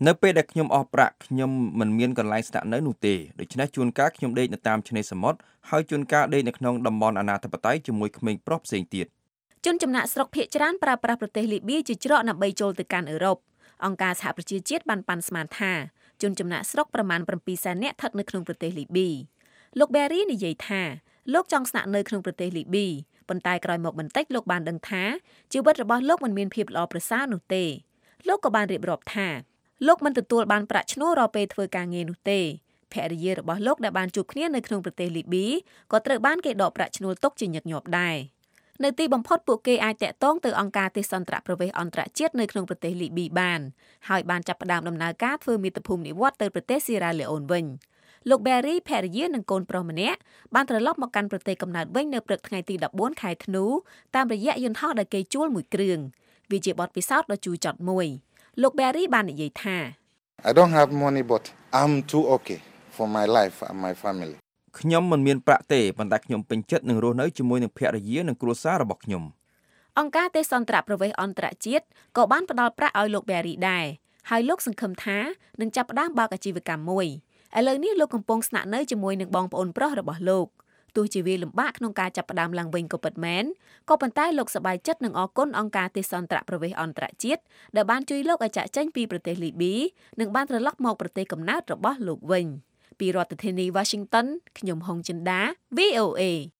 នៅពេលដែលខ្ញុំអស់ប្រាក់ខ្ញុំមិនមានកន្លែងស្នាក់នៅនោះទេដូច្នេះជួនកាលខ្ញុំដេកនៅតាមឆ្នេរសមុទ្រហើយជួនកាលដេកនៅក្នុងតំបន់អនាធិបតេយ្យជាមួយក្មេងប្រុសផ្សេងទៀតជនចំណាក់ស្រុកភាគច្រើនប្រើប្រាស់ប្រទេសលីប៊ីជាច្រកដើម្បីចូលទៅកាន់អឺរ៉ុបអង្គការសហប្រជាជាតិបានប៉ាន់ស្មានថាជនចំណាក់ស្រុកប្រមាណ 700,000 នាក់ស្ថិតនៅក្នុងប្រទេសលីប៊ីលោក Berry និយាយថាលោកចង់ស្នាក់នៅក្នុងប្រទេសលីប៊ីប៉ុន្តែក្រោយមកបន្តិចលោកបានដឹងថាជីវិតរបស់លោកមិនមានភាពល្អប្រសើរនោះទេលោកក៏បានរៀបរាប់ថាលោកមិនទទួលបានប្រាក់ឈ្នួលរាល់ពេលធ្វើការងារនោះទេភរិយារបស់លោកដែលបានជួបគ្នានៅក្នុងប្រទេសលីប៊ីក៏ត្រូវបានគេដកប្រាក់ឈ្នួលទុកជាញឹកញាប់ដែរនៅទីបំផុតពួកគេអាចតាក់ទងទៅអង្គការទេសន្តរប្រវេសន៍អន្តរជាតិនៅក្នុងប្រទេសលីប៊ីបានហើយបានចាប់ផ្ដើមដំណើរការធ្វើមាតុភូមិនិវត្តន៍ទៅប្រទេសស៊ីរ៉ាឡេអូនវិញលោក Berry ភរិយានិងកូនប្រុសម្នាក់បានត្រឡប់មកកាន់ប្រទេសកំណើតវិញនៅព្រឹកថ្ងៃទី14ខែធ្នូតាមរយៈយន្តហោះដែលគេជួលមួយគ្រឿងវាជាបទពិសោធន៍ដ៏ជូរចត់មួយលោក Berry បាននិយាយថា I don't have money but I'm too okay for my life and my family ខ្ញុំមិនមានប្រាក់ទេប៉ុន្តែខ្ញុំពេញចិត្តនឹងរស់នៅជាមួយនឹងភរិយានិងគ្រួសាររបស់ខ្ញុំអង្គការទេសន្តរប្រវេសន៍អន្តរជាតិក៏បានផ្ដល់ប្រាក់ឲ្យលោក Berry ដែរហើយលោកសង្ឃឹមថានឹងចាប់ផ្ដើមបើកអាជីវកម្មមួយឥឡូវនេះលោកកំពុងស្នាក់នៅជាមួយនឹងបងប្អូនប្រុសរបស់លោកទោះជាវាលំបាកក្នុងការចាប់ផ្ដើមឡើងវិញក៏ពិតមែនក៏ប៉ុន្តែលោកសប្បាយចិត្តនឹងអរគុណអង្គការទេសន្តរប្រវេសន៍អន្តរជាតិដែលបានជួយលោកឲ្យចាកចេញពីប្រទេសលីប៊ីនិងបានត្រឡប់មកប្រទេសកំណើតរបស់លោកវិញពីរដ្ឋធានី Washington ខ្ញុំហុងចិន្តា VOA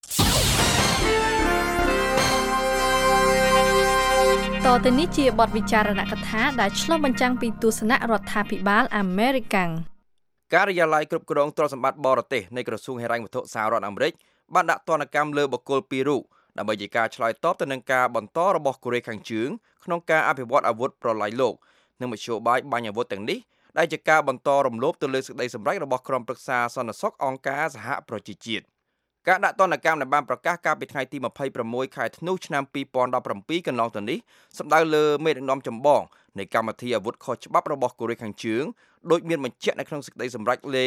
តទៅនេះជាបទវិចារណកថាដែលឆ្លុះបញ្ចាំងពីទស្សនៈរដ្ឋាភិបាលអាមេរិកការិយាល័យគ្រប់គ្រងទ្រព្យសម្បត្តិបរទេសនៃក្រសួងហិរញ្ញវត្ថុសហរដ្ឋអាមេរិកបានដាក់ទណ្ឌកម្មលើបុគ្គល2រូបដើម្បីជាការឆ្លើយតបទៅនឹងការបន្តរបស់កូរ៉េខាងជើងក្នុងការអភិវឌ្ឍអាវុធប្រឡាយលោកនិងមធ្យោបាយបាញ់អាវុធទាំងនេះដែលជាការបន្តរំលោភទៅលើសេចក្តីសម្រេចរបស់ក្រុមប្រឹក្សាសន្តិសុខអង្គការសហប្រជាជាតិការដាក់ទណ្ឌកម្មដែលបានប្រកាសកាលពីថ្ងៃទី26ខែធ្នូឆ្នាំ2017កន្លងទៅនេះសម្ដៅលើមេដឹកនាំចម្បងនៃកម្មវិធីអាវុធខុសច្បាប់របស់កូរ៉េខាងជើងដោយមានបញ្ជាក់នៅក្នុងសេចក្តីសម្រេចលេខ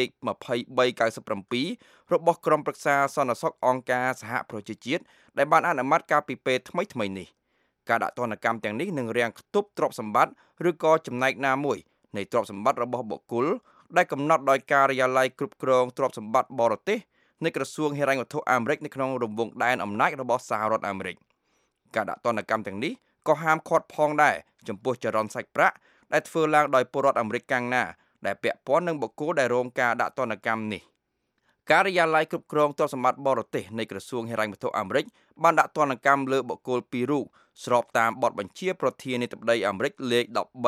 2397របស់ក្រុមប្រឹក្សាសន្តិសុខអង្គការសហប្រជាជាតិដែលបានអនុម័តកាលពីពេលថ្មីៗនេះការដាក់ទណ្ឌកម្មទាំងនេះនឹងរាំងខ្ទប់ទ្រព្យសម្បត្តិឬក៏ចំណែកណាមួយនៃទ្រព្យសម្បត្តិរបស់បុគ្គលដែលកំណត់ដោយការិយាល័យគ្រប់គ្រងទ្រព្យសម្បត្តិបរទេសនៃក្រសួងហិរញ្ញវត្ថុអាមេរិកនៅក្នុងរង្វង់ដែនអំណាចរបស់សហរដ្ឋអាមេរិកការដាក់ទណ្ឌកម្មទាំងនេះក៏ហាមឃាត់ផងដែរចំពោះចរន្តសាច់ប្រាក់ដែលធ្វើឡើងដោយពលរដ្ឋអាមេរិកកាំងណាដែលពាក់ព័ន្ធនឹងបុគ្គលដែលរងការដាក់ទណ្ឌកម្មនេះការិយាល័យគ្រប់គ្រងទ្រព្យសម្បត្តិបរទេសនៃក្រសួងហិរញ្ញវត្ថុអាមេរិកបានដាក់ទណ្ឌកម្មលើបុគ្គល2រូបស្របតាមបទបញ្ជាប្រធានាធិបតីអាមេរិកលេខ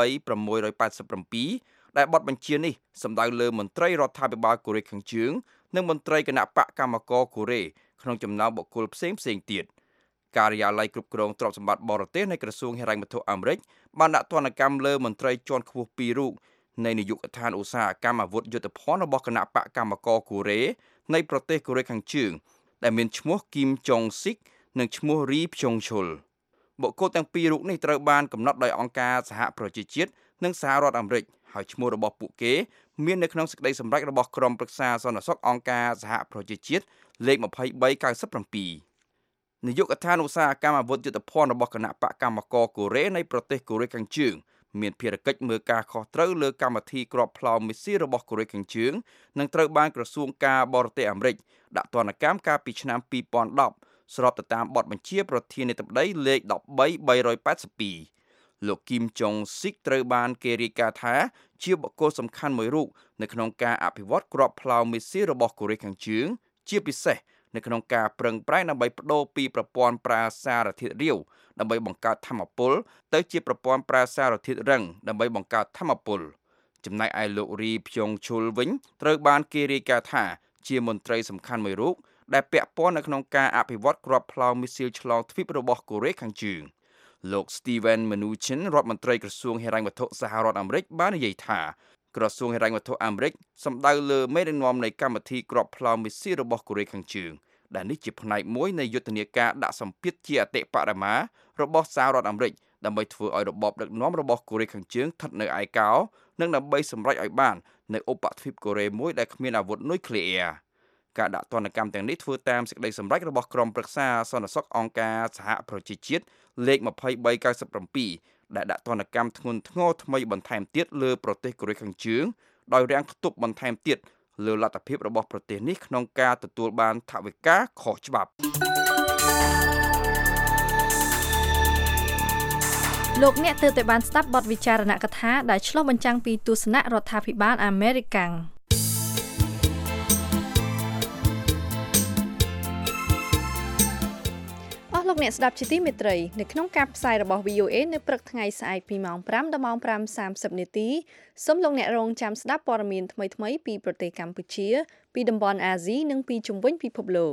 13687ដែលបទបញ្ជានេះសម្ដៅលើមន្ត្រីរដ្ឋាភិបាលកូរ៉េខាងជើងនិងមន្ត្រីគណៈបកកម្មករកូរ៉េក្នុងចំណោមបុគ្គលផ្សេងទៀតការិយាល័យគ្រប់គ្រងទ្រព្យសម្បត្តិបរទេសនៃក្រសួងហិរញ្ញវត្ថុអាមេរិកបានដាក់ទណ្ឌកម្មលើមន្ត្រីជាន់ខ្ពស់2រូបនៃនាយកដ្ឋានឧស្សាហកម្មអាវុធយុទ្ធភ័ណ្ឌរបស់គណៈបកកម្មករកូរ៉េនៃប្រទេសកូរ៉េខាងជើងដែលមានឈ្មោះគីមចុងស៊ីកនិងឈ្មោះរីភ្យុងឈុលបុគ្គលទាំង2រូបនេះត្រូវបានកំណត់ដោយអង្គការសហប្រជាជាតិនិងសហរដ្ឋអាមេរិកហើយឈ្មោះរបស់ពួកគេមាននៅក្នុងសេចក្តីសម្រេចរបស់ក្រុមប្រឹក្សាសន្តិសុខអង្គការសហប្រជាជាតិលេខ2397នាយកដ្ឋានឧស្សាហកម្មអាវុធយុទ្ធភ័ណ្ឌរបស់គណៈបកកម្មករកូរ៉េនៃប្រទេសកូរ៉េខាងជើងមានភារកិច្ចមើលការខុសត្រូវលើកម្មវិធីគ្រាប់ផ្លោមមីស៊ីលរបស់កូរ៉េខាងជើងនិងត្រូវបានក្រសួងការបរទេសអាមេរិកដាក់ទណ្ឌកម្មកាលពីឆ្នាំ2010ស្របទៅតាមបទបញ្ជាប្រធានាធិបតីលេខ13382លោកគីមចុងស៊ីកត្រូវបានគេរាយការណ៍ថាជាបុគ្គលសំខាន់មួយរូបនៅក្នុងការអភិវឌ្ឍគ្រាប់ផ្លោមមីស៊ីលរបស់កូរ៉េខាងជើងជាពិសេសនៅក្នុងការប្រឹងប្រែងដើម្បីបដូរពីប្រព័ន្ធប្រើសារធាតុរាវដើម្បីបង្កើតថាមពលទៅជាប្រព័ន្ធប្រើសារធាតុរឹងដើម្បីបង្កើតថាមពលចំណែកឯលោករីភ្យុងឈុលវិញត្រូវបានគេរាយការណ៍ថាជាមន្ត្រីសំខាន់មួយរូបដែលពាក់ព័ន្ធនៅក្នុងការអភិវឌ្ឍគ្រាប់ផ្លោមមីស៊ីលឆ្លងទ្វីបរបស់កូរ៉េខាងជើងលោក Steven Mnuchin រដ្ឋមន្ត្រីក្រសួងហិរញ្ញវត្ថុសហរដ្ឋអាមេរិកបាននិយាយថាក្រសួងហិរញ្ញវត្ថុអាមេរិកសម្ដៅលើមេដឹកនាំនៃកម្មវិធីគ្រាប់ផ្លោមមីស៊ីលរបស់កូរ៉េខាងជើងដែលនេះជាផ្នែកមួយនៃយុទ្ធនាការដាក់សម្ពាធជាអតិបរមារបស់សហរដ្ឋអាមេរិកដើម្បីធ្វើឲ្យរបបដឹកនាំរបស់កូរ៉េខាងជើងស្ថិតនៅឯកោនិងដើម្បីសម្រេចឲ្យបាននៅឧបទ្វីបកូរ៉េមួយដែលគ្មានអាវុធនុយក្លេអ៊ែរការដាក់ទណ្ឌកម្មទាំងនេះធ្វើតាមសេចក្តីសម្រេចរបស់ក្រុមប្រឹក្សាសន្តិសុខអង្គការសហប្រជាជាតិលេខ2397 ដែលដាក់ទណ្ឌកម្មធ្ងន់ធ្ងរថ្មីបន្ថែមទៀតលើប្រទេសកូរ៉េខាងជើងដោយរាំងខ្ទប់បន្ថែមទៀតលើលទ្ធភាពរបស់ប្រទេសនេះក្នុងការទទួលបានថវិកាខុសច្បាប់លោកអ្នកទើបតែបានស្ដាប់បទវិចារណកថាដែលឆ្លុះបញ្ចាំងពីទស្សនៈរដ្ឋាភិបាលអាមេរិកាំងលោកអ្នកស្ដាប់ជាទីមេត្រីនៅក្នុងការផ្សាយរបស់ VOA នៅព្រឹកថ្ងៃស្អែកពីម៉ោង 5 ដល់ម៉ោង 5:30 នាទីសូមលោកអ្នករងចាំស្ដាប់ព័ត៌មានថ្មីៗពីប្រទេសកម្ពុជាពីតំបន់អាស៊ីនិងពីជុំវិញពិភពលោក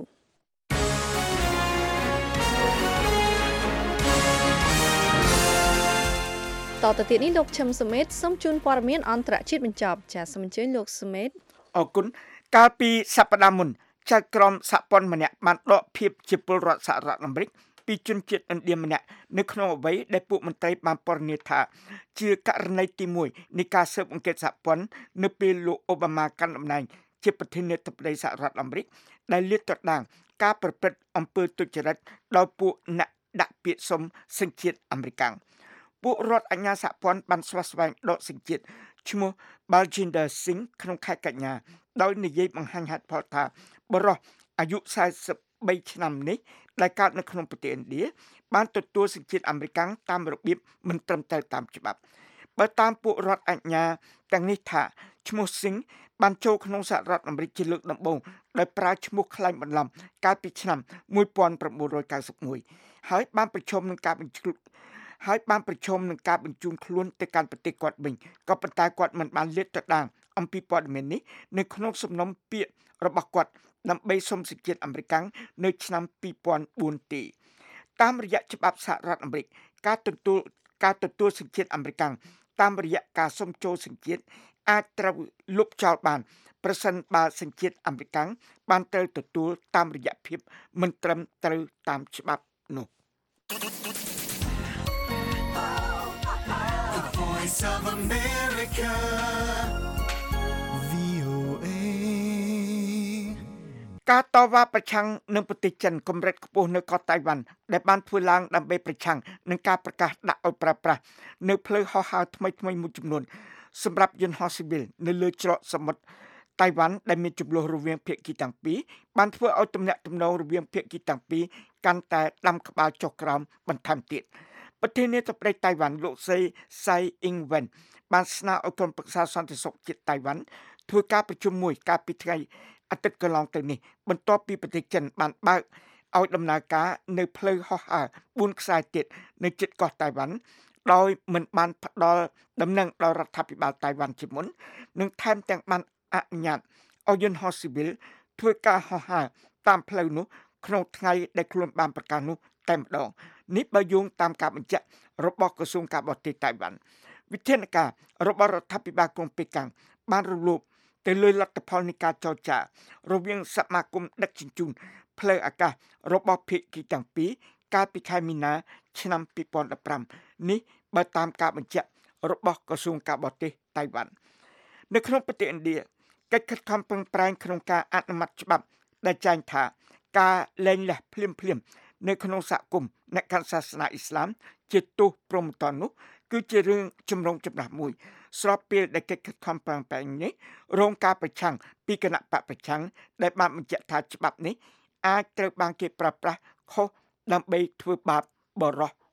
តទៅទៀតនេះលោកឈឹមសុមេតសូមជូនព័ត៌មានអន្តរជាតិបញ្ចប់ចាសសូមអញ្ជើញលោកសុមេតអរគុណកាលពីសប្តាហ៍មុនចៅក្រមសហព័ន្ធម្នាក់បានដកភាពជាពលរដ្ឋសហរដ្ឋអាមេរិកពីជនជាតិឥណ្ឌាម្នាក់នៅក្នុងអ្វីដែលពួកមន្ត្រីបានពណ៌នាថាជាករណីទី1នៃការស៊ើបអង្កេតសហព័ន្ធនៅពេលលោកអូបាម៉ាកាន់តំណែងជាប្រធានាធិបតីសហរដ្ឋអាមេរិកដែលលាតត្រដាងការប្រព្រឹត្តអំពើទុច្ចរិតដោយពួកអ្នកដាក់ពាក្យសុំសញ្ជាតិអាមេរិកពួករដ្ឋអាជ្ញាសហព័ន្ធបានស្វាស្វែងដកសញ្ជាតិឈ្មោះ Baljinder Singh ក្នុងខែកញ្ញាដោយនិយាយបង្ហាញហេតុផលថាបរិសុទ្ធអាយុ43ឆ្នាំនេះដែលកើតនៅក្នុងប្រទេសឥណ្ឌាបានទទួលសញ្ជាតិអាមេរិកតាមរបៀបមិនត្រឹមត្រូវតាមច្បាប់បើតាមពួករដ្ឋអាជ្ញាទាំងនេះថាឈ្មោះ Singh បានចូលក្នុងសហរដ្ឋអាមេរិកជាលើកដំបូងដោយប្រើឈ្មោះក្លែងបន្លំកាលពីឆ្នាំ1991ហើយបានប្រឈមនឹងការបញ្ជូនខ្លួនទៅកាន់ប្រទេសគាត់វិញក៏ប៉ុន្តែគាត់មិនបានលាតត្រដាងអំពីព័ត៌មាននេះនៅក្នុងសំណុំពាក្យរបស់គាត់ដើម្បីសុំសញ្ជាតិអាមេរិកនៅឆ្នាំ2004ទេតាមរយៈច្បាប់សហរដ្ឋអាមេរិកការទទួលសញ្ជាតិអាមេរិកតាមរយៈការសុំចូលសញ្ជាតិអាចត្រូវលុបចោលបានប្រសិនបើសញ្ជាតិអាមេរិកបានត្រូវទទួលតាមរយៈភាពមិនត្រឹមត្រូវតាមច្បាប់នោះ The Voice of America VOA ការតវ៉ាប្រឆាំងនឹងប្រទេសចិនកម្រិតខ្ពស់នៅកោះតៃវ៉ាន់ដែលបានធ្វើឡើងដើម្បីប្រឆាំងនឹងការប្រកាសដាក់ឲ្យប្រើប្រាស់នៅផ្លូវហោះហើរថ្មីៗមួយចំនួនសម្រាប់យន្តហោះស៊ីវិលនៅលើច្រកសមុទ្រតៃវ៉ាន់ដែលមានជម្លោះរវាងភាគីទាំងពីរបានធ្វើឲ្យទំនាក់ទំនងរវាងភាគីទាំងពីរកាន់តែដាំក្បាលចុះក្រោមបន្ថែមទៀតប្រធានាធិបតីតៃវ៉ាន់លោកសៃអ៊ីងវ៉ិនបានស្នើឲ្យក្រុមប្រឹក្សាសន្តិសុខជាតិតៃវ៉ាន់ធ្វើការប្រជុំមួយកាលពីថ្ងៃអាទិត្យកន្លងទៅនេះបន្ទាប់ពីប្រទេសចិនបានបើកឲ្យដំណើរការនៅផ្លូវហោះហើរ4ខ្សែទៀតនៅជិតកោះតៃវ៉ាន់ដោយមិនបានផ្ដល់ដំណឹងដល់រដ្ឋាភិបាលតៃវ៉ាន់ជាមុននិងថែមទាំងបានអនុញ្ញាតឲ្យយន្តហោះស៊ីវិលធ្វើការហោះហើរតាមផ្លូវនោះក្នុងថ្ងៃដែលខ្លួនបានប្រកាសនោះតែម្ដងនេះបើយោងតាមការបញ្ជាក់របស់ក្រសួងការបរទេសតៃវ៉ាន់វិធានការរបស់រដ្ឋាភិបាលក្រុងប៉េកាំងបានរំលោភទៅលើលទ្ធផលនៃការចរចារវាងសមាគមដឹកជញ្ជូនផ្លូវអាកាសរបស់ភាគីទាំងពីរកាលពីខែមីនាឆ្នាំ2015នេះបើតាមការបញ្ជាក់របស់ក្រសួងការបរទេសតៃវ៉ាន់នៅក្នុងប្រទេសឥណ្ឌាកិច្ចខិតខំប្រឹងប្រែងក្នុងការអនុម័តច្បាប់ដែលចែងថាការលែងលះភ្លាមនៅក្នុងសហគមន៍អ្នកកាន់សាសនាអ៊ីស្លាមជាទោសព្រហ្មទណ្ឌនោះគឺជារឿងចម្រូងចម្រាសមួយស្របពេលដែលកិច្ចខិតខំប្រឹងប្រែងនេះរងការប្រឆាំងពីគណៈបកប្រឆាំងដែលបានបញ្ជាក់ថាច្បាប់នេះអាចត្រូវបានគេប្រើប្រាស់ខុសដើម្បីធ្វើបាបបរិសុទ្ធ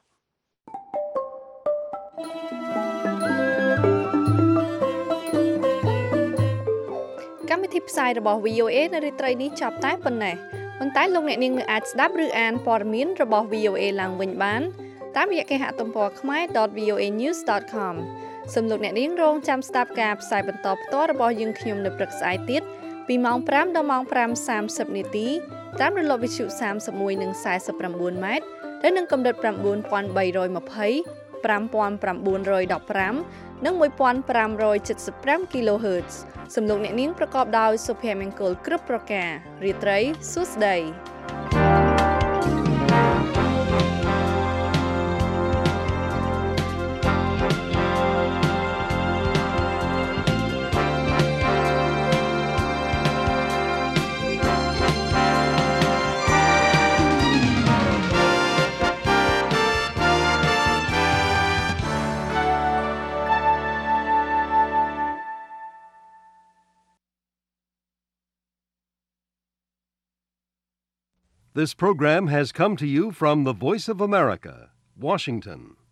កម្មវិធីផ្សាយរបស់ VOA នៅរាត្រីនេះចប់តែប៉ុណ្ណេះប៉ុន្តែលោកអ្នកនាងនៅអាចស្ដាប់ឬអានព័ត៌មានរបស់ VOA ឡើងវិញបានតាមរយៈគេហទំព័រ khmer.voanews.com សូមលោកអ្នកនាងរងចាំស្ដាប់ការផ្សាយបន្តផ្ទាល់របស់យើងខ្ញុំនៅព្រឹកស្អែកទៀតពីម៉ោង 5 ដល់ម៉ោង 5:30 នាទីតាមរលកវិទ្យុ 31 និង 49 ម៉ែត្រហើយនឹងកម្រិត 9320 5915 និង 1575 kHz សំឡេងអ្នកនាងប្រកបដោយសុភមង្គលគ្រប់ប្រការរាត្រីសួស្តី This program has come to you from the Voice of America, Washington.